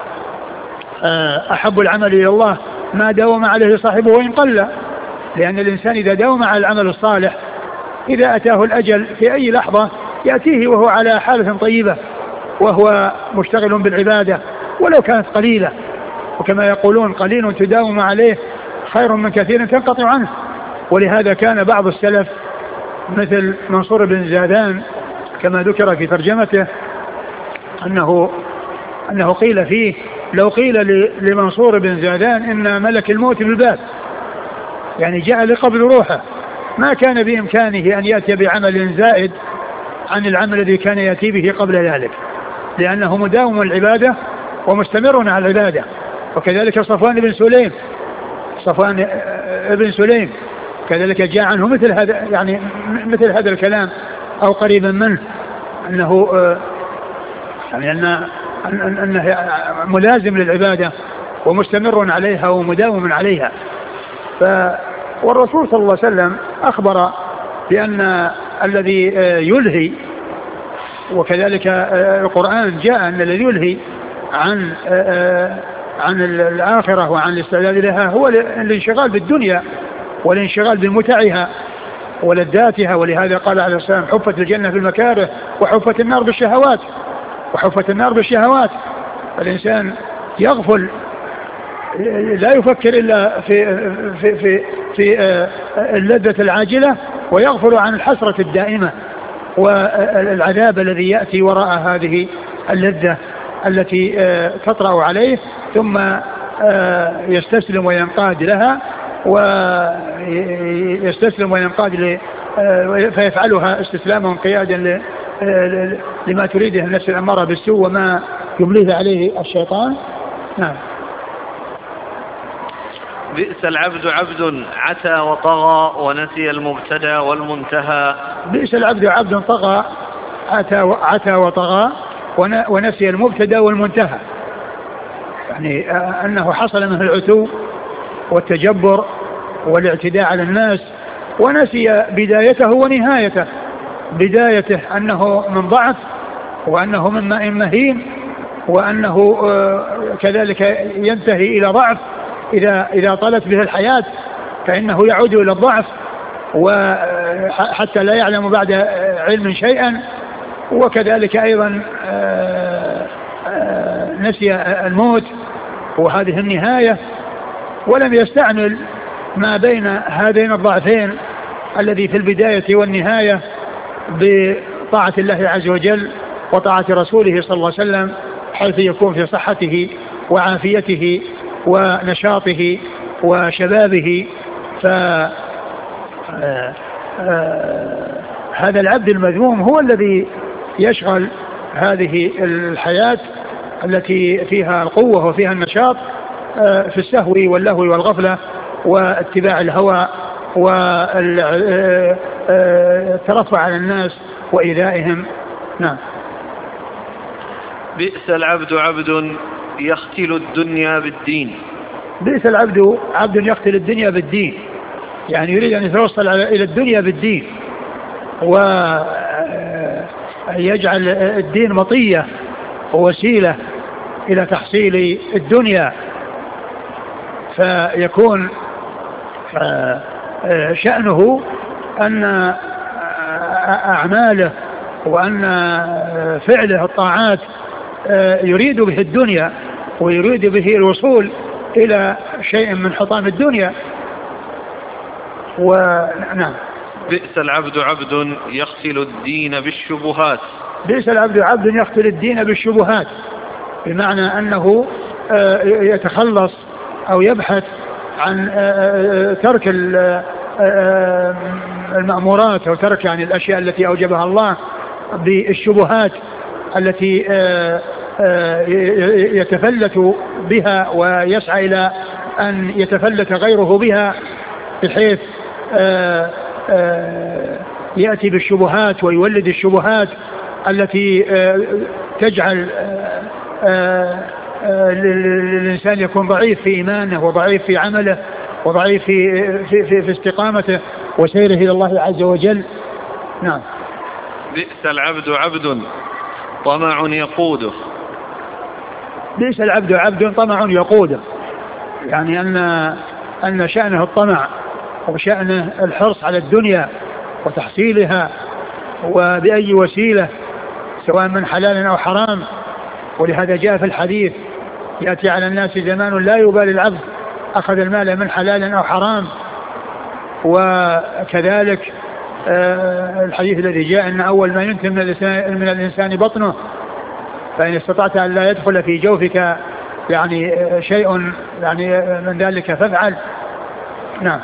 أحب العمل إلى الله ما داوم عليه صاحبه وإن قل، لأن الإنسان إذا داوم على العمل الصالح إذا أتاه الأجل في أي لحظة يأتيه وهو على حالة طيبة وهو مشتغل بالعبادة ولو كانت قليلة. وكما يقولون قليل تداوم عليه خير من كثير تنقطع عنه. ولهذا كان بعض السلف مثل منصور بن زادان كما ذكر في ترجمته أنه, أنه قيل فيه لو قيل لمنصور بن زادان إن ملك الموت بالباب، يعني جاء لقبل روحه، ما كان بإمكانه أن يأتي بعمل زائد عن العمل الذي كان يأتي به قبل ذلك، لأنه مداوم العبادة ومستمر على العبادة. وكذلك صفوان بن سليم صفوان بن سليم كذلك جاء عنه مثل هذا، يعني مثل هذا الكلام أو قريبا منه، أنه يعني أنه, أنه ملازم للعبادة ومستمر عليها ومداوم عليها. ف والرسول صلى الله عليه وسلم أخبر بأن الذي يلهي، وكذلك القرآن جاء أن الذي يلهي عن عن الآخرة وعن الاستعداد لها هو الانشغال بالدنيا والانشغال بمتعها ولذاتها. ولهذا قال عليه الصلاة والسلام حفت الجنة بالمكاره وحفت النار بالشهوات وحفت النار بالشهوات. الإنسان يغفل لا يفكر إلا في في في في اللذة العاجلة، ويغفل عن الحسرة الدائمة والعذاب الذي يأتي وراء هذه اللذة التي تطرأ عليه، ثم يستسلم وينقاد لها ويستسلم وينقاد فيفعلها استسلاما وانقيادا لما تريده النفس الأمارة بالسوء وما يمليه عليه الشيطان. نعم. بئس العبد عبد عتى وطغى ونسي المبتدى والمنتهى. بئس العبد عبد طغى عتى عتى وطغى ونسي المبتدى والمنتهى، يعني أنه حصل منه العتو والتجبر والاعتداء على الناس، ونسي بدايته ونهايته. بدايته أنه من ضعف وأنه من ماء مهين، وأنه كذلك ينتهي إلى ضعف إذا إذا طالت به الحياة فإنه يعود إلى الضعف وحتى لا يعلم بعد علم شيئا. وكذلك أيضا نسي الموت وهذه النهاية، ولم يستعمل ما بين هذين الضعفين الذي في البداية والنهاية بطاعة الله عز وجل وطاعة رسوله صلى الله عليه وسلم، حيث يكون في صحته وعافيته ونشاطه وشبابه. فهذا العبد المذموم هو الذي يشغل هذه الحياة التي فيها القوة وفيها النشاط في السهو واللهو والغفلة واتباع الهوى والترفع على الناس وإيذائهم. نعم. بئس العبد عبد يختل الدنيا بالدين. بئس العبد عبد يختل الدنيا بالدين، يعني يريد أن يتوصل إلى الدنيا بالدين ويجعل الدين مطية ووسيلة إلى تحصيل الدنيا، فيكون شأنه أن أعماله وأن فعله الطاعات يريد به الدنيا ويريد به الوصول إلى شيء من حطام الدنيا. ونعم. بئس العبد عبد يغسل الدين بالشبهات. بئس العبد عبد يغسل الدين بالشبهات، بمعنى أنه يتخلص أو يبحث عن ترك المأمورات أو ترك يعني الأشياء التي أوجبها الله بالشبهات التي يتفلت بها ويسعى إلى أن يتفلت غيره بها، بحيث يأتي بالشبهات ويولد الشبهات التي تجعل الإنسان يكون ضعيف في إيمانه وضعيف في عمله وضعيف في, في, في, في استقامته وسيره إلى الله عز وجل. نعم. بئس العبد عبد طمع يقوده. بئس العبد عبد طمع يقوده، يعني أن أن شأنه الطمع وشأنه الحرص على الدنيا وتحصيلها وبأي وسيلة سواء من حلال أو حرام. ولهذا جاء في الحديث يأتي على الناس زمان لا يبالي العبد أخذ المال من حلال أو حرام. وكذلك الحديث الذي جاء أن أول ما ينتم من الإنسان بطنه، فإن استطعت أن لا يدخل في جوفك يعني شيء يعني من ذلك فافعل. نعم.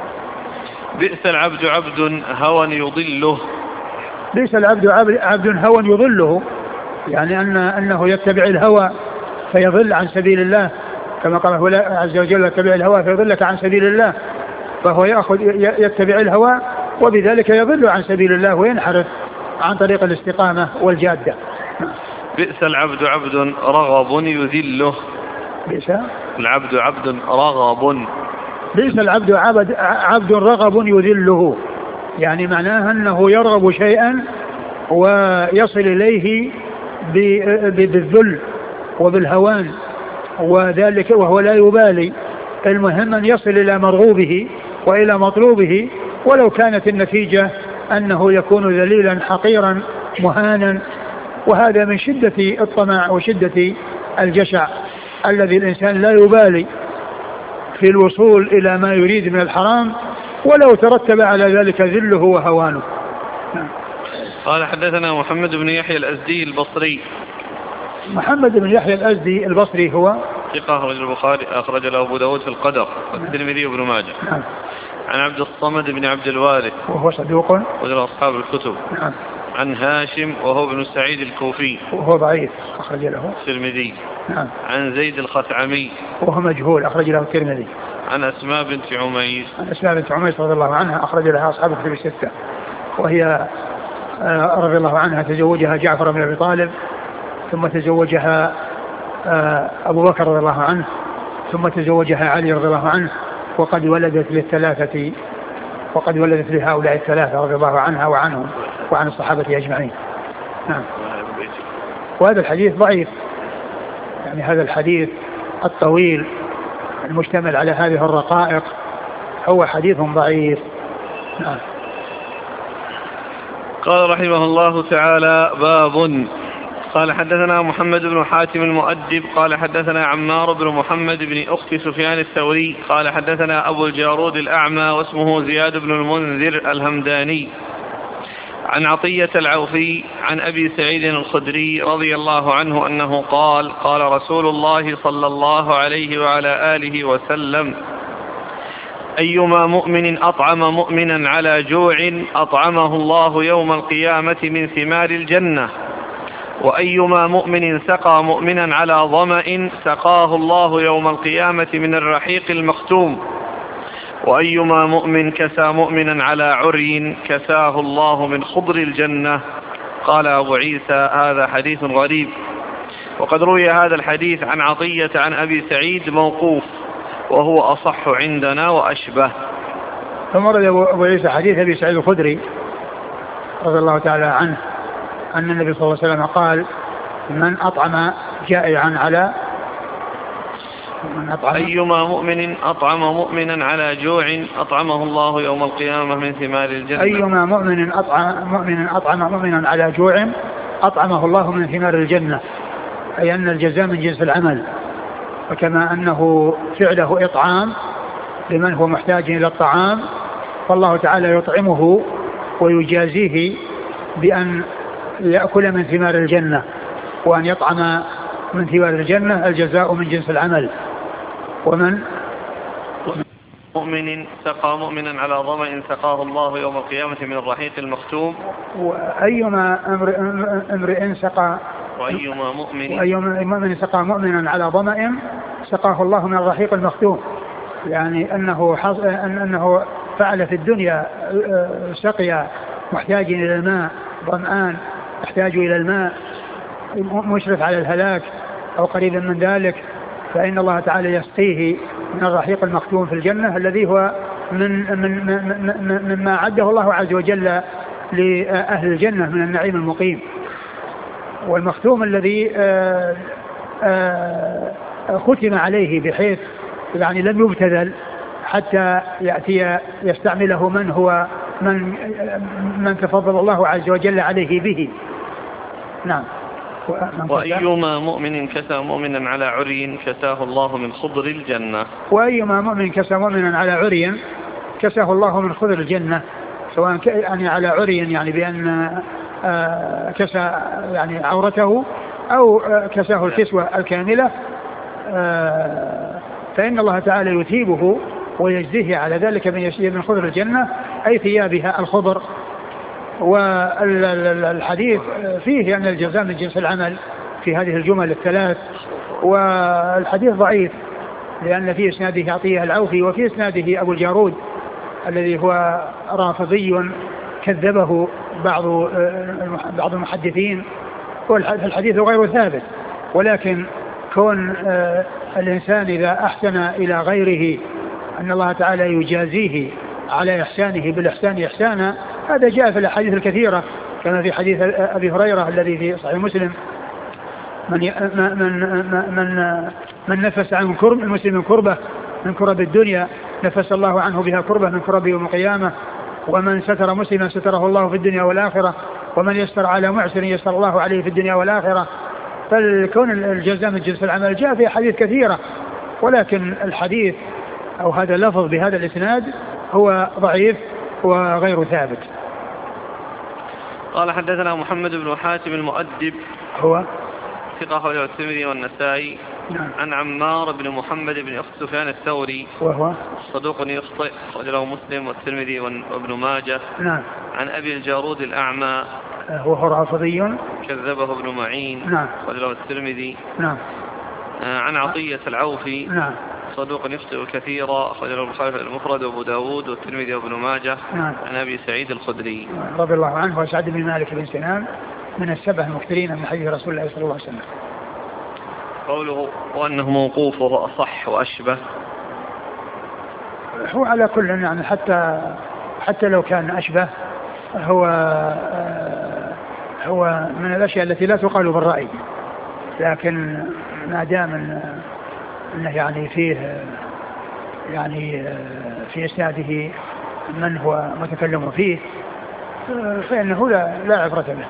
بئس العبد عبد هوى يضله. بئس العبد عبد هوى يضله، يعني أن أنه يتبع الهوى فيضل عن سبيل الله، كما قال الله عز وجل يتبع الهوى فيضلك عن سبيل الله، فهو يأخذ يتبع الهوى وبذلك يضل عن سبيل الله وينحرف عن طريق الاستقامة والجادة. بئس العبد عبد رغب يذله. بئس العبد عبد رغب. بئس العبد عبد, عبد رغب يذله، يعني معناها أنه يرغب شيئا ويصل إليه بالذل وبالهوان وذلك وهو لا يبالي، المهم أن يصل إلى مرغوبه وإلى مطلوبه ولو كانت النتيجة أنه يكون ذليلا حقيرا مهانا. وهذا من شدة الطمع وشدة الجشع الذي الإنسان لا يبالي في الوصول إلى ما يريد من الحرام ولو ترتب على ذلك ذله وهوانه. قال حدثنا محمد بن يحيى الأزدي البصري. محمد بن يحيى الأزدي البصري هو ثقة أخرج البخاري أخرج له أبو داود في القدر والترمذي وابن ماجه. نعم. عن عبد الصمد بن عبد الوارث وهو صدوق وله أصحاب الكتب. نعم. عن هاشم وهو ابن سعيد الكوفي وهو ضعيف أخرج له الترمذي. نعم. عن زيد الخثعمي وهو مجهول أخرج له الترمذي. عن أسماء بنت عميس. عن أسماء بنت عميس رضي الله عنها أخرج لها أصحاب الكتب الستة، وهي رضي الله عنها تزوجها جعفر بن أبي طالب ثم تزوجها أبو بكر رضي الله عنه ثم تزوجها علي رضي الله عنه، وقد ولدت للثلاثة وقد ولدت لهؤلاء الثلاثة رضي الله عنها وعنهم وعن الصحابة أجمعين. نعم. وهذا الحديث ضعيف، يعني هذا الحديث الطويل المشتمل على هذه الرقائق هو حديث ضعيف. نعم. قال رحمه الله تعالى باب. قال حدثنا محمد بن حاتم المؤدب قال حدثنا عمار بن محمد بن أخت سفيان الثوري قال حدثنا أبو الجارود الأعمى واسمه زياد بن المنذر الهمداني عن عطية العوفي عن أبي سعيد الخدري رضي الله عنه أنه قال قال رسول الله صلى الله عليه وعلى آله وسلم أيما مؤمن أطعم مؤمنا على جوع أطعمه الله يوم القيامة من ثمار الجنة، وأيما مؤمن سقى مؤمنا على ظمأ سقاه الله يوم القيامة من الرحيق المختوم، وأيما مؤمن كسى مؤمنا على عري كساه الله من خضر الجنة. قال أبو عيسى هذا حديث غريب. وقد روي هذا الحديث عن عطية عن أبي سعيد موقوف وهو أصح عندنا وأشبه. ثم رد أبو عيسى حديث أبي سعيد الخدري رضي الله تعالى عنه أن النبي صلى الله عليه وسلم قال من أطعم جائعا على من أطعم أيما مؤمن أطعم مؤمنا على جوع أطعمه الله يوم القيامة من ثمار الجنة. أيما مؤمن أطعم مؤمن أطعم مؤمنا على جوع أطعمه الله من ثمار الجنة، أي أن الجزاء من جنس العمل، وكما أنه فعله إطعام لمن هو محتاج إلى الطعام، فالله تعالى يطعمه ويجازيه بأن يأكل من ثمار الجنة، وأن يطعم من ثمار الجنة، الجزاء من جنس العمل. ومن مؤمن سقى مؤمنا على ظمأ سقاه الله يوم القيامة من الرحيق المختوم. وأيما امرئ سقى وأيما مؤمن وأيما مؤمن سقى مؤمنا على ظمأ سقاه الله من الرحيق المختوم، يعني أنه حص... أنه فعل في الدنيا سقيا محتاج إلى الماء، ظمآن يحتاج إلى الماء، مشرف على الهلاك أو قريبا من ذلك، فإن الله تعالى يسقيه من الرحيق المختوم في الجنة، الذي هو من من من مما عده الله عز وجل لأهل الجنة من النعيم المقيم. والمختوم الذي آآ آآ ختم عليه بحيث يعني لم يبتذل حتى يأتي يستعمله من هو من من تفضل الله عز وجل عليه به. نعم. وأيما مؤمن كسى مؤمنا على عري كساه الله من خضر الجنة. وأيما مؤمن كسى مؤمنا على عري كساه الله من خضر الجنة، سواء يعني على عري يعني بأن كسى يعني عورته أو كساه الكسوة الكاملة، فإن الله تعالى يثيبه ويجزيه على ذلك من يشيء من خضر الجنة، أي ثيابها الخضر. والحديث فيه أن الجزاء من جنس العمل في هذه الجمل الثلاث، والحديث ضعيف لأن في إسناده عطية العوفي، وفي إسناده أبو الجارود الذي هو رافضي كذبه بعض بعض المحدثين، والحديث غير ثابت. ولكن كون الإنسان إذا أحسن إلى غيره أن الله تعالى يجازيه على إحسانه بالإحسان إحسانا، هذا جاء في الأحاديث الكثيرة، كما في حديث أبي هريرة الذي في صحيح مسلم: من من من من نفس عن كرب المسلم كربة من كرب الدنيا نفس الله عنه بها كربة من كرب يوم القيامة، ومن ستر مسلما ستره الله في الدنيا والآخرة، ومن يسر على معسر يسر الله عليه في الدنيا والآخرة. فالكون الجزاء من جنس العمل جاء في حديث كثيرة، ولكن الحديث أو هذا اللفظ بهذا الإسناد هو ضعيف وغير ثابت. قال حدثنا محمد بن حاتم المؤدب هو ثقة أخرجه الترمذي والنسائي. نعم. عن عمار بن محمد بن أخت سفيان الثوري وهو صدوق يخطئ أخرجه مسلم والترمذي وابن ماجه. نعم. عن أبي الجارود الأعمى وهو رافضي كذبه ابن معين. نعم. أخرجه الترمذي. نعم. عن عطية العوفي نعم. صدوق يخطئ كثيرا أخرجه البخاري المفرد وأبو داود والترمذي وابن ماجه. نعم. عن أبي سعيد الخدري رضي الله عنه وسعد بن مالك بن سنان من السبع المكثرين من حديث رسول الله صلى الله عليه وسلم. قوله وأنه موقوف وهو أصح وأشبه، هو على كل يعني حتى حتى لو كان أشبه هو هو من الأشياء التي لا تقال بالرأي، لكن ما دام أنه يعني فيه يعني في إسناده من هو متكلم فيه فإنه لا لا عبرة به.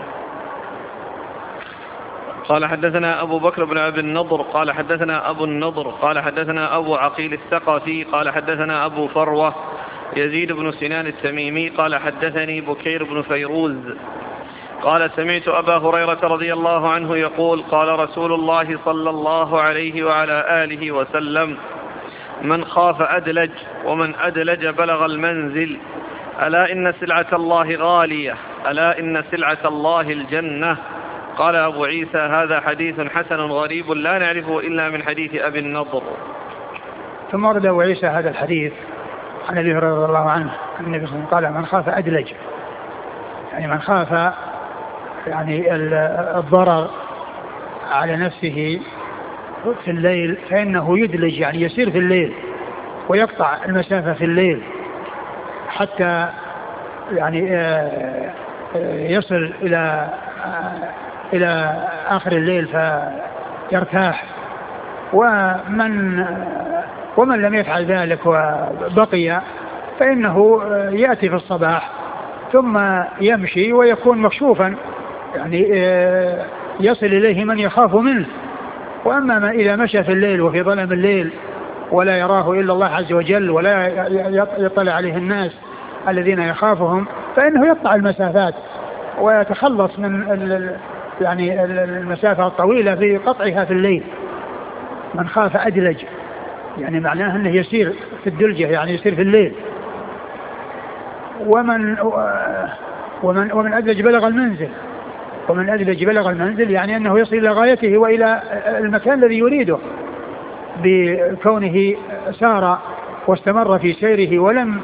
قال حدثنا أبو بكر بن أبي النضر قال حدثنا أبو النضر قال حدثنا أبو عقيل الثقفي قال حدثنا أبو فروة يزيد بن سنان التميمي قال حدثني بكير بن فيروز قال سمعت أبا هريرة رضي الله عنه يقول قال رسول الله صلى الله عليه وعلى آله وسلم: من خاف أدلج ومن أدلج بلغ المنزل، ألا إن سلعة الله غالية، ألا إن سلعة الله الجنة. قال أبو عيسى: هذا حديث حسن غريب لا نعرفه إلا من حديث أبي النضر. ثم ورد أبو عيسى هذا الحديث عن أبي هريرة رضي الله عنه أن النبي صلى الله عليه وسلم قال: من خاف أدلج، يعني من خاف يعني الضرر على نفسه في الليل فإنه يدلج، يعني يسير في الليل ويقطع المسافة في الليل حتى يعني يصل إلى إلى آخر الليل فيرتاح ومن ومن لم يفعل ذلك وبقي فإنه يأتي في الصباح ثم يمشي ويكون مكشوفا، يعني يصل إليه من يخاف منه. وأما ما إذا مشى في الليل وفي ظلم الليل ولا يراه إلا الله عز وجل ولا يطلع عليه الناس الذين يخافهم، فإنه يقطع المسافات ويتخلص من يعني المسافة الطويلة في قطعها في الليل. من خاف أدلج، يعني معناه أنه يسير في الدلجة، يعني يسير في الليل. ومن ومن ومن أدلج بلغ المنزل، ومن أدلج بلغ المنزل يعني أنه يصل إلى غايته وإلى المكان الذي يريده بكونه سار واستمر في سيره ولم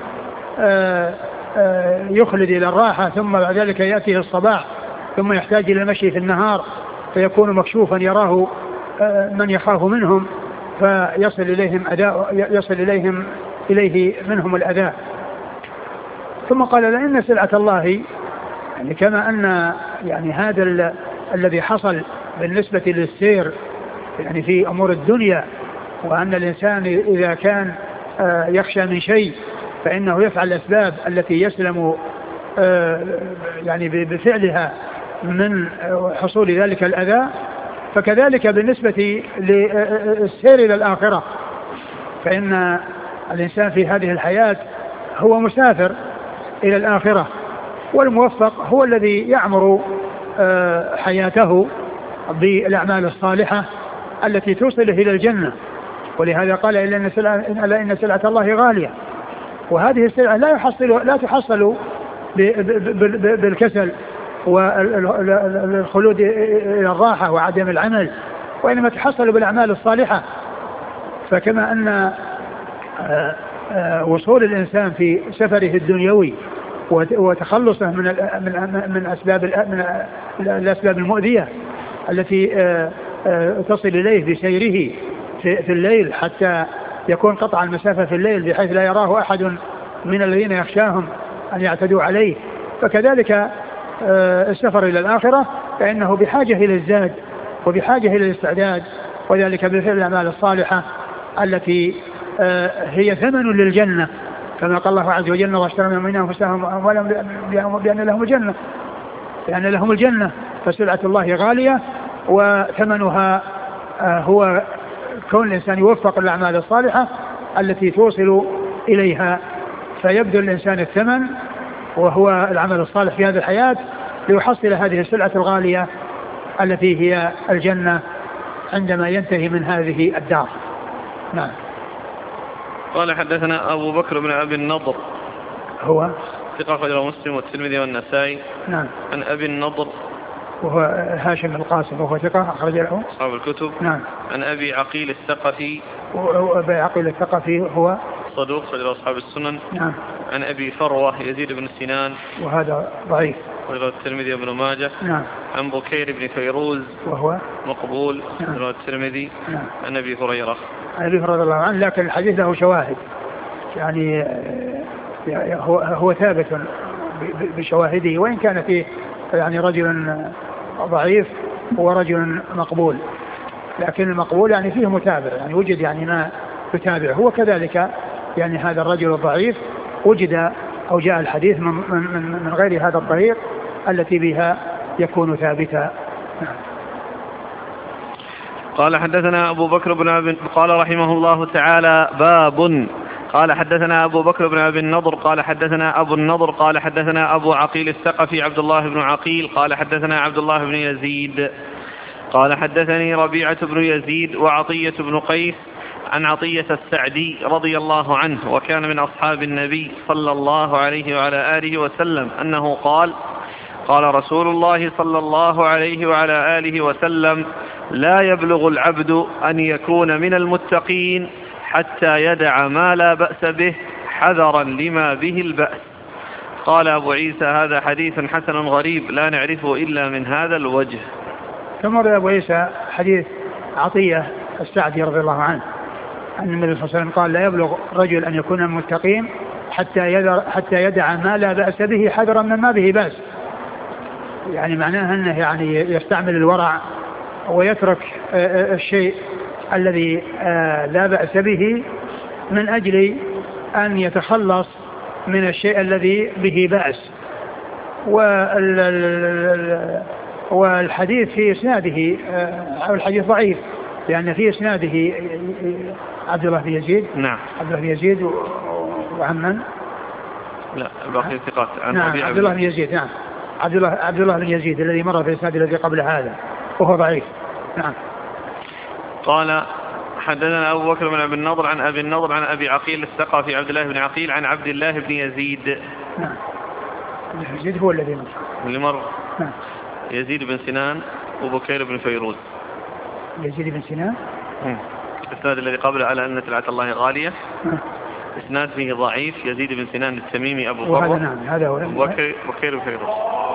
يخلد إلى الراحة، ثم بعد ذلك يأتيه الصباح ثم يحتاج إلى المشي في النهار فيكون مكشوفا يراه من يخاف منهم فيصل إليهم أداء يصل إليهم إليه منهم الأذى. ثم قال لأن سلعة الله، يعني كما أن يعني هذا ال... الذي حصل بالنسبة للسير يعني في أمور الدنيا، وأن الإنسان إذا كان يخشى من شيء فإنه يفعل الأسباب التي يسلم يعني بفعلها من حصول ذلك الأذى، فكذلك بالنسبة للسير إلى الآخرة، فإن الإنسان في هذه الحياة هو مسافر إلى الآخرة، والموفق هو الذي يعمر حياته بالأعمال الصالحة التي توصله إلى الجنة. ولهذا قال إلا إن سلعة, إن سلعة الله غالية، وهذه السلعة لا يحصل لا تحصل بالكسل والخلود إلى الراحة وعدم العمل، وإنما تحصل بالأعمال الصالحة. فكما أن وصول الإنسان في سفره الدنيوي وتخلصه من من أسباب من الأسباب المؤذية التي تصل إليه بسيره في الليل حتى يكون قطع المسافة في الليل بحيث لا يراه أحد من الذين يخشاهم أن يعتدوا عليه، فكذلك السفر إلى الآخرة فإنه بحاجة إلى الزاد وبحاجة إلى الاستعداد، وذلك بفعل الأعمال الصالحة التي هي ثمن للجنة، كما قال الله عز وجل واشتروا من المؤمنين أنفسهم وأموالهم بأن لهم الجنة، بأن لهم الجنة. فسلعة الله غالية وثمنها هو كون الإنسان يوفق الأعمال الصالحة التي توصل إليها، فيبذل الإنسان الثمن وهو العمل الصالح في هذه الحياة ليحصل هذه السلعة الغالية التي هي الجنة عندما ينتهي من هذه الدار. نعم. قال حدثنا أبو بكر بن أبي النضر هو ثقة أخرجه مسلم والترمذي والنسائي. نعم. عن أبي النضر وهو هاشم القاسم وهو ثقة أخرج له أصحاب الكتب. نعم. عن أبي عقيل الثقفي وأبي عقيل الثقفي هو صدوق أخرجه أصحاب السنن. نعم. عن أبي فروة يزيد بن سنان وهذا ضعيف أخرجه الترمذي وابن ماجه. نعم. عن بكير بن فيروز وهو مقبول أخرجه نعم. الترمذي. نعم. عن أبي هريرة عن أبي هريرة رضي الله عنه، لكن الحديث له شواهد، يعني هو هو ثابت بشواهده، وإن كان فيه يعني رجل ضعيف ورجل مقبول، لكن المقبول يعني فيه متابع، يعني وجد يعني ما يتابع، هو كذلك يعني هذا الرجل الضعيف وجد أو جاء الحديث من, من, من غير هذا الطريق التي بها يكون ثابتا. قال حدثنا أبو بكر بن أبي قال رحمه الله تعالى باب قال حدثنا أبو بكر بن أبي النضر قال حدثنا أبو النضر قال حدثنا أبو عقيل الثقفي عبد الله بن عقيل قال حدثنا عبد الله بن يزيد قال حدثني ربيعة بن يزيد وعطية بن قيس عن عطية السعدي رضي الله عنه وكان من أصحاب النبي صلى الله عليه وعلى آله وسلم أنه قال قال رسول الله صلى الله عليه وعلى آله وسلم لا يبلغ العبد أن يكون من المتقين حتى يدع ما لا بأس به حذرا لما به البأس. قال أبو عيسى هذا حديث حسن غريب لا نعرفه إلا من هذا الوجه. ثم روى أبو عيسى حديث عطية السعدي رضي الله عنه أن النبي صلى الله عليه وسلم قال لا يبلغ رجل أن يكون من المتقين حتى يدع, حتى يدع ما لا بأس به حذرا من ما به بأس، يعني معناها أنه يعني يستعمل الورع ويترك الشيء الذي آه لا بأس به من أجل أن يتخلص من الشيء الذي به بأس. والحديث في إسناده أو الحديث ضعيف لأن في إسناده عبد الله بن يزيد. نعم. عبد الله بن يزيد وعمن لا باقي ثقات. نعم عبد الله بن يزيد. نعم عبد الله عبد الله بن يزيد الذي مر في الإسناد الذي قبل هذا وهو ضعيف. نعم. قال حدثنا أبو بكر بن أبي النضر عن أبي النضر عن أبي عقيل الثقفي عبد الله بن عقيل عن عبد الله بن يزيد. نعم. يزيد هو الذي مر. اللي مر. نعم. يزيد بن سنان وبكير بن فيروز. يزيد بن سنان. الإسناد الذي قبله على أن سلعة الله غالية. نعم. إسناد فيه ضعيف يزيد بن سنان التميمي أبو فرة. وهذا نعم هذا هو. بكير بن فيروز.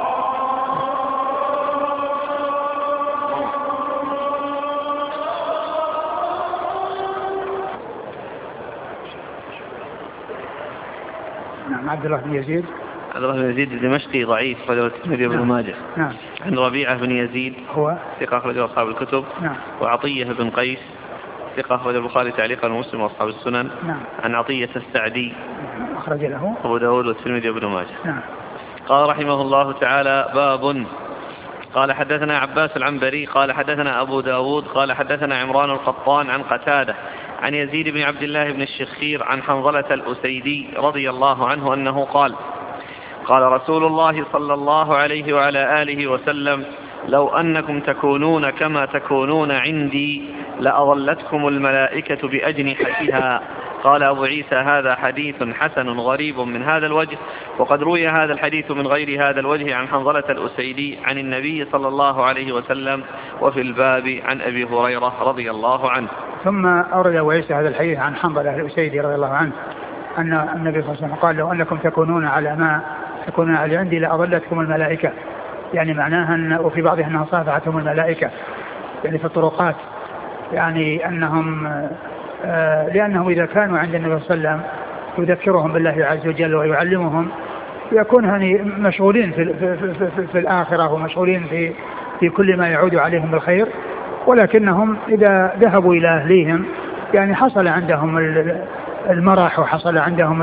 نعم عبد الله بن يزيد. عبد الله بن يزيد الدمشقي ضعيف أخرجه الترمذي وابن ماجه. نعم. عن ربيعة بن يزيد هو ثقة أخرجه أصحاب الكتب. نعم. وعطية بن قيس ثقة أخرجه البخاري تعليقا ومسلم وأصحاب السنن. نعم. عن عطية السعدي أخرج له أبو داود والترمذي وابن ماجه. نعم. قال رحمه الله تعالى باب. قال حدثنا عباس العنبري قال حدثنا أبو داود قال حدثنا عمران القطان عن قتادة عن يزيد بن عبد الله بن الشخير عن حنظلة الأسيدي رضي الله عنه أنه قال قال رسول الله صلى الله عليه وعلى آله وسلم لو أنكم تكونون كما تكونون عندي لأظلتكم الملائكة بأجنحتها. قال أبو عيسى هذا حديث حسن غريب من هذا الوجه وقد روي هذا الحديث من غير هذا الوجه عن حنظلة الأسيدي عن النبي صلى الله عليه وسلم وفي الباب عن أبي هريرة رضي الله عنه. ثم أورد أبو عيسى هذا الحديث عن حنظلة الأسيدي رضي الله عنه أن النبي صلى الله عليه وسلم قال لو أنكم تكونون على ما تكونون على عندي لأظلتكم الملائكة، يعني معناها أن وفي بعضها أنها صافحتهم الملائكة يعني في الطرقات، يعني أنهم آه لأنهم إذا كانوا عند النبي صلى الله عليه وسلم يذكرهم بالله عز وجل ويعلمهم يكون يعني مشغولين في, في, في, في, في الآخرة ومشغولين في, في كل ما يعود عليهم بالخير، ولكنهم إذا ذهبوا إلى أهليهم يعني حصل عندهم المرح وحصل عندهم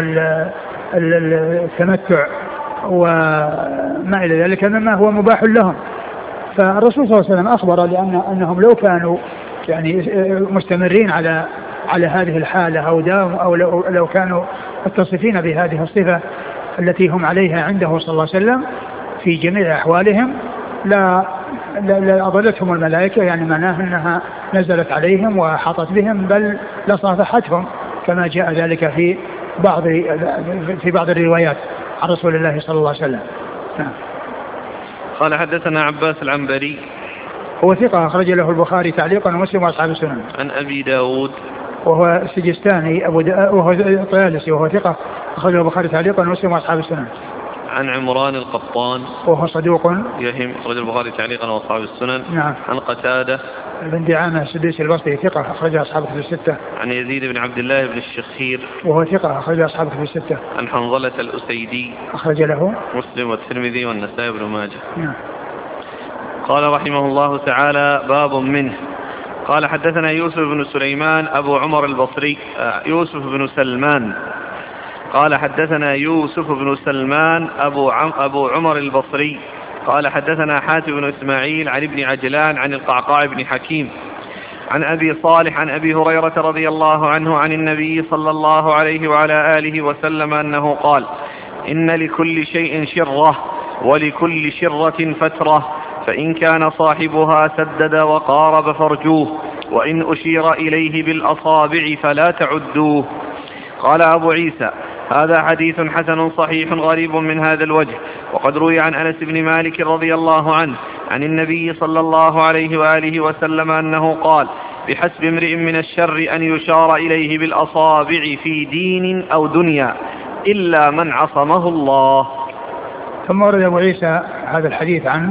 التمتع وما إلى ذلك مما هو مباح لهم. فالرسول صلى الله عليه وسلم أخبر لأن أنهم لو كانوا يعني مستمرين على على هذه الحالة أو دام أو لو, لو كانوا متصفين بهذه الصفة التي هم عليها عنده صلى الله عليه وسلم في جميع أحوالهم لا لأضلتهم الملائكة، يعني معناه أنها نزلت عليهم وحاطت بهم بل لصافحتهم كما جاء ذلك في بعض في بعض الروايات عن رسول الله صلى الله عليه وسلم. نعم. قال حدثنا عباس العنبري هو ثقة أخرج له البخاري تعليقا ومسلم وأصحاب السنن. عن أبي داود وهو السجستاني أبو دا وهو الطيالسي وهو ثقة أخرج له البخاري تعليقا ومسلم وأصحاب السنن. عن عمران القطان وهو صدوق يهم أخرج البخاري تعليقا وأصحاب السنن. نعم. عن قتادة بن دعامة السدوسي البصري ثقة أخرج أصحاب الكتب الستة. عن يزيد بن عبد الله بن الشخير وهو ثقة أخرج أصحاب الكتب الستة. عن حنظلة الأسيدي أخرج له مسلم والترمذي والنسائي بن ماجه. نعم. قال رحمه الله تعالى باب منه. قال حدثنا يوسف بن سليمان أبو عمر البصري يوسف بن سلمان قال حدثنا يوسف بن سلمان أبو, عم أبو عمر البصري قال حدثنا حاتم بن إسماعيل عن ابن عجلان عن القعقاع بن حكيم عن أبي صالح عن أبي هريرة رضي الله عنه عن النبي صلى الله عليه وعلى آله وسلم أنه قال إن لكل شيء شرة ولكل شرة فترة، فإن كان صاحبها سدد وقارب فرجوه، وإن أشير إليه بالأصابع فلا تعدوه. قال أبو عيسى هذا حديث حسن صحيح غريب من هذا الوجه، وقد روي عن أنس بن مالك رضي الله عنه عن النبي صلى الله عليه وآله وسلم أنه قال بحسب امرئ من الشر أن يشار إليه بالأصابع في دين أو دنيا إلا من عصمه الله. ثم ورد أبو عيسى هذا الحديث عن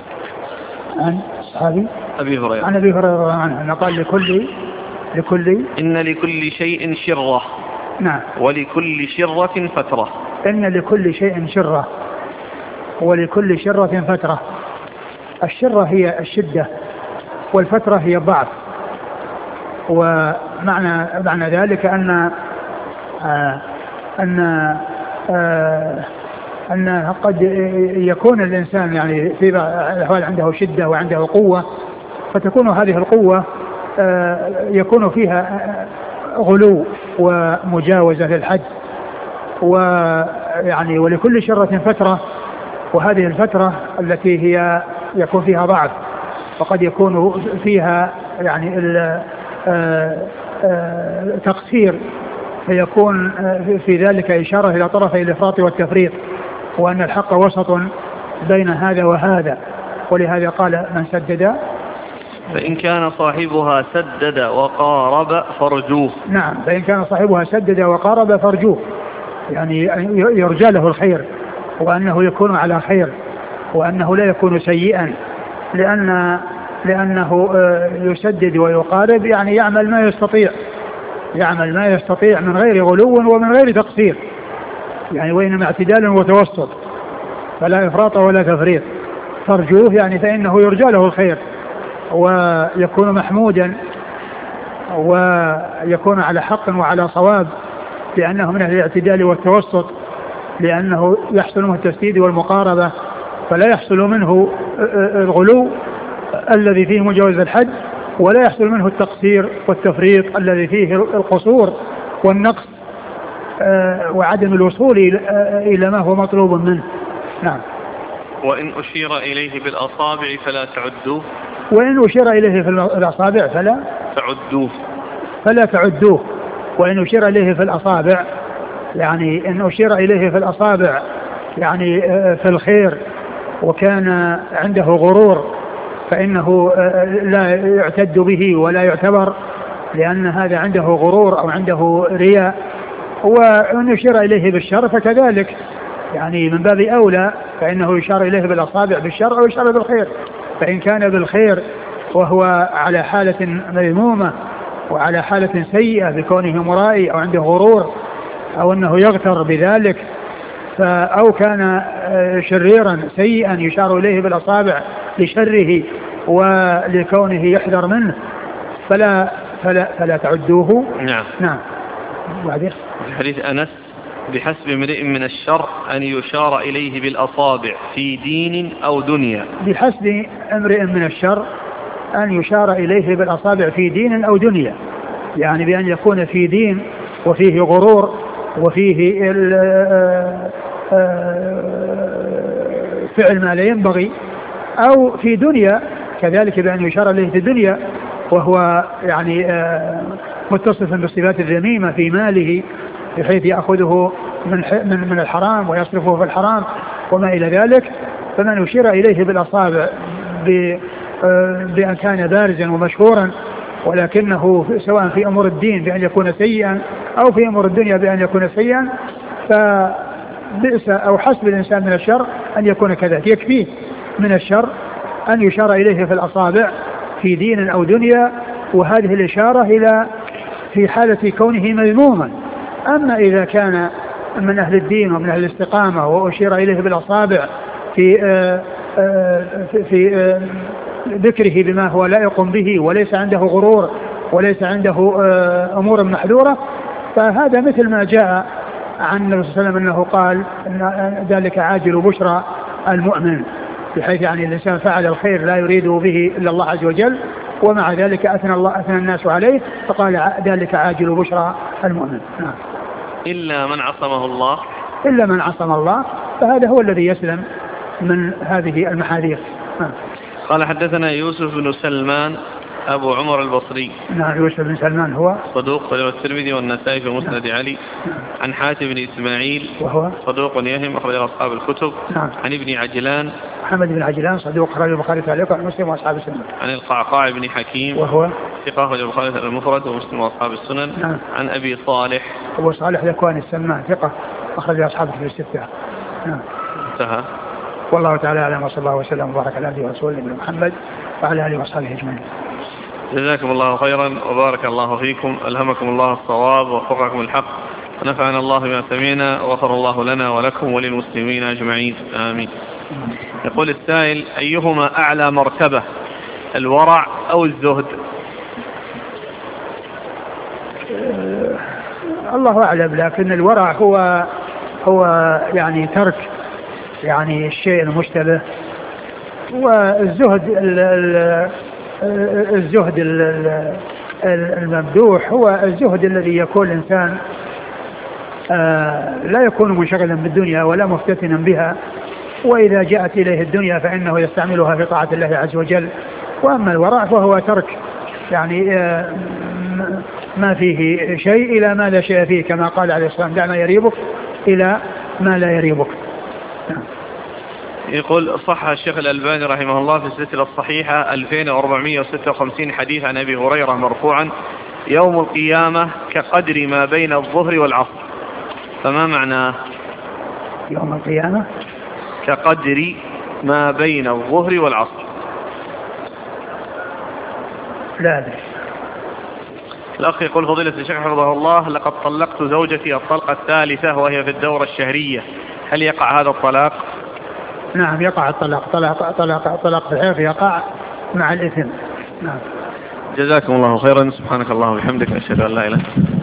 عن صحابي أبي هريرة عن أبي هريرة عنه أنه قال لكل لكل إن لكل شيء شرة. نعم. ولكل شرة فترة. إن لكل شيء شرة ولكل شرة فترة. الشرة هي الشدة والفترة هي الضعف، ومعنى معنى ذلك أن آه أن آه أن قد يكون الإنسان يعني في الأحوال عنده شدة وعنده قوة، فتكون هذه القوة يكون فيها غلو ومجاوزة للحد، ويعني ولكل شرة فترة، وهذه الفترة التي هي يكون فيها ضعف، وقد يكون فيها يعني تقصير، فيكون في ذلك إشارة إلى طرفي الإفراط والتفريط، وأن الحق وسط بين هذا وهذا. ولهذا قال من سدد فإن كان صاحبها سدد وقارب فرجوه. نعم، فإن كان صاحبها سدد وقارب فرجوه، يعني يرجى له الخير، وأنه يكون على خير، وأنه لا يكون سيئا، لأن لأنه يسدد ويقارب، يعني يعمل ما يستطيع يعمل ما يستطيع من غير غلو ومن غير تقصير، يعني وإنما اعتدال وتوسط، فلا إفراط ولا تفريط. فرجوه يعني فإنه يرجى له الخير، ويكون محمودا، ويكون على حق وعلى صواب، لأنه من أهل الاعتدال والتوسط، لأنه يحصل منه التسديد والمقاربة، فلا يحصل منه الغلو الذي فيه مجاوز الحد، ولا يحصل منه التقصير والتفريط الذي فيه القصور والنقص وعدم الوصول إلى ما هو مطلوب منه. نعم. وإن أشير إليه بالأصابع فلا تعدوه. وإن أشير إليه في الأصابع فلا تعدوه فلا تعدوه وإن أشير إليه في الأصابع، يعني إن أشير إليه في الأصابع يعني في الخير، وكان عنده غرور، فإنه لا يعتد به ولا يعتبر، لأن هذا عنده غرور أو عنده رياء. وإن يشير إليه بالشر فكذلك، يعني من باب أولى، فإنه يشار إليه بالأصابع بالشر أو يشار بالخير. فإن كان بالخير وهو على حالة مذمومة وعلى حالة سيئة بكونه مرائي أو عنده غرور أو أنه يغتر بذلك، أو كان شريرا سيئا يشار إليه بالأصابع لشره ولكونه يحذر منه، فلا فلا فلا تعدوه. نعم. نعم. وبعدين في حديث أنس: بحسب امرئ من الشر أن يشار إليه بالأصابع في دين أو دنيا. بحسب امرئ من الشر أن يشار إليه بالأصابع في دين أو دنيا، يعني بأن يكون في دين وفيه غرور وفيه فعل ما لا ينبغي، أو في دنيا كذلك بأن يشار إليه في الدنيا وهو يعني متصف بالصفات الذميمة في ماله، بحيث يأخذه من من الحرام ويصرفه في الحرام وما إلى ذلك. فمن يشير إليه بالأصابع بأن كان بارزا ومشهورا، ولكنه سواء في أمور الدين بأن يكون سيئا أو في أمور الدنيا بأن يكون سيئا، فبئس أو حسب الإنسان من الشر أن يكون كذلك. يكفيه من الشر أن يشار إليه في الأصابع في دين أو دنيا، وهذه الإشارة إلى في حالة كونه مذموما. أما إذا كان من أهل الدين ومن أهل الاستقامة وأشير إليه بالأصابع في في, في ذكره بما هو لائق به، وليس عنده غرور وليس عنده أمور محذورة، فهذا مثل ما جاء عن النبي صلى الله عليه وسلم أنه قال إن ذلك عاجل بشرى المؤمن، بحيث يعني الإنسان فعل الخير لا يريد به إلا الله عز وجل، ومع ذلك أثنى الله أثنى الناس عليه، فقال ذلك عاجل بشرى المؤمن. نعم. إلا من عصمه الله إلا من عصم الله، فهذا هو الذي يسلم من هذه المحاذير. نعم. قال: حدثنا يوسف بن سلمان أبو عمر البصري. نعم. يوسف بن سلمان هو صدوق خرج الترمذي والنسائي في مسند نعم. علي. نعم. عن حاتم بن إسماعيل وهو صدوق يهم أخرج أصحاب الكتب. نعم. عن ابن عجلان محمد بن عجلان صدوق خرج البخاري تعليقا ومسلم وأصحاب السنن. عن القعقاع بن حكيم وهو ثقة أخرج البخاري المفرد ومسلم وأصحاب السنن. نعم. عن أبي صالح أبو صالح ذكوان السمان ثقة أخرج أصحاب الكتب الستة. نعم. انتهى. والله تعالى أعلم، وصلى الله وسلم وبارك على عبده ورسوله نبينا محمد وعلى آله وصحبه أجمعين. جزاكم الله خيرا وبارك الله فيكم، ألهمكم الله الصواب ووفقكم الحق، ونفعنا الله بما سمعنا، وغفر الله لنا ولكم وللمسلمين أجمعين، آمين. يقول السائل: أيهما أعلى مرتبة، الورع أو الزهد؟ الله أعلم، لكن الورع هو هو يعني ترك يعني الشيء المشتبه، والزهد ال ال الزهد ال الممدوح هو الزهد الذي يكون الإنسان لا يكون منشغلا بالدنيا ولا مفتتنا بها، وإذا جاءت إليه الدنيا فإنه يستعملها في طاعة الله عز وجل. وأما الورع فهو ترك يعني ما فيه شيء إلى ما لا شيء فيه، كما قال عليه الصلاة والسلام: دع ما يريبك إلى ما لا يريبك. يقول: صح الشيخ الألباني رحمه الله في السلسلة الصحيحة ألفين وأربعمائة وستة وخمسين حديث عن أبي هريرة مرفوعا: يوم القيامة كقدر ما بين الظهر والعصر. فما معناه يوم القيامة؟ كقدر ما بين الظهر والعصر. لا أدري. الأخ يقول: فضيلة الشيخ حفظه الله، لقد طلقت زوجتي الطلقة الثالثة وهي في الدورة الشهرية، هل يقع هذا الطلاق؟ نعم يقع الطلاق، طلاق طلاق طلاق في الحيض يقع مع الإثم. نعم. جزاكم الله خيرا. سبحانك اللهم وبحمدك، أشهد أن لا إله إلا أنت.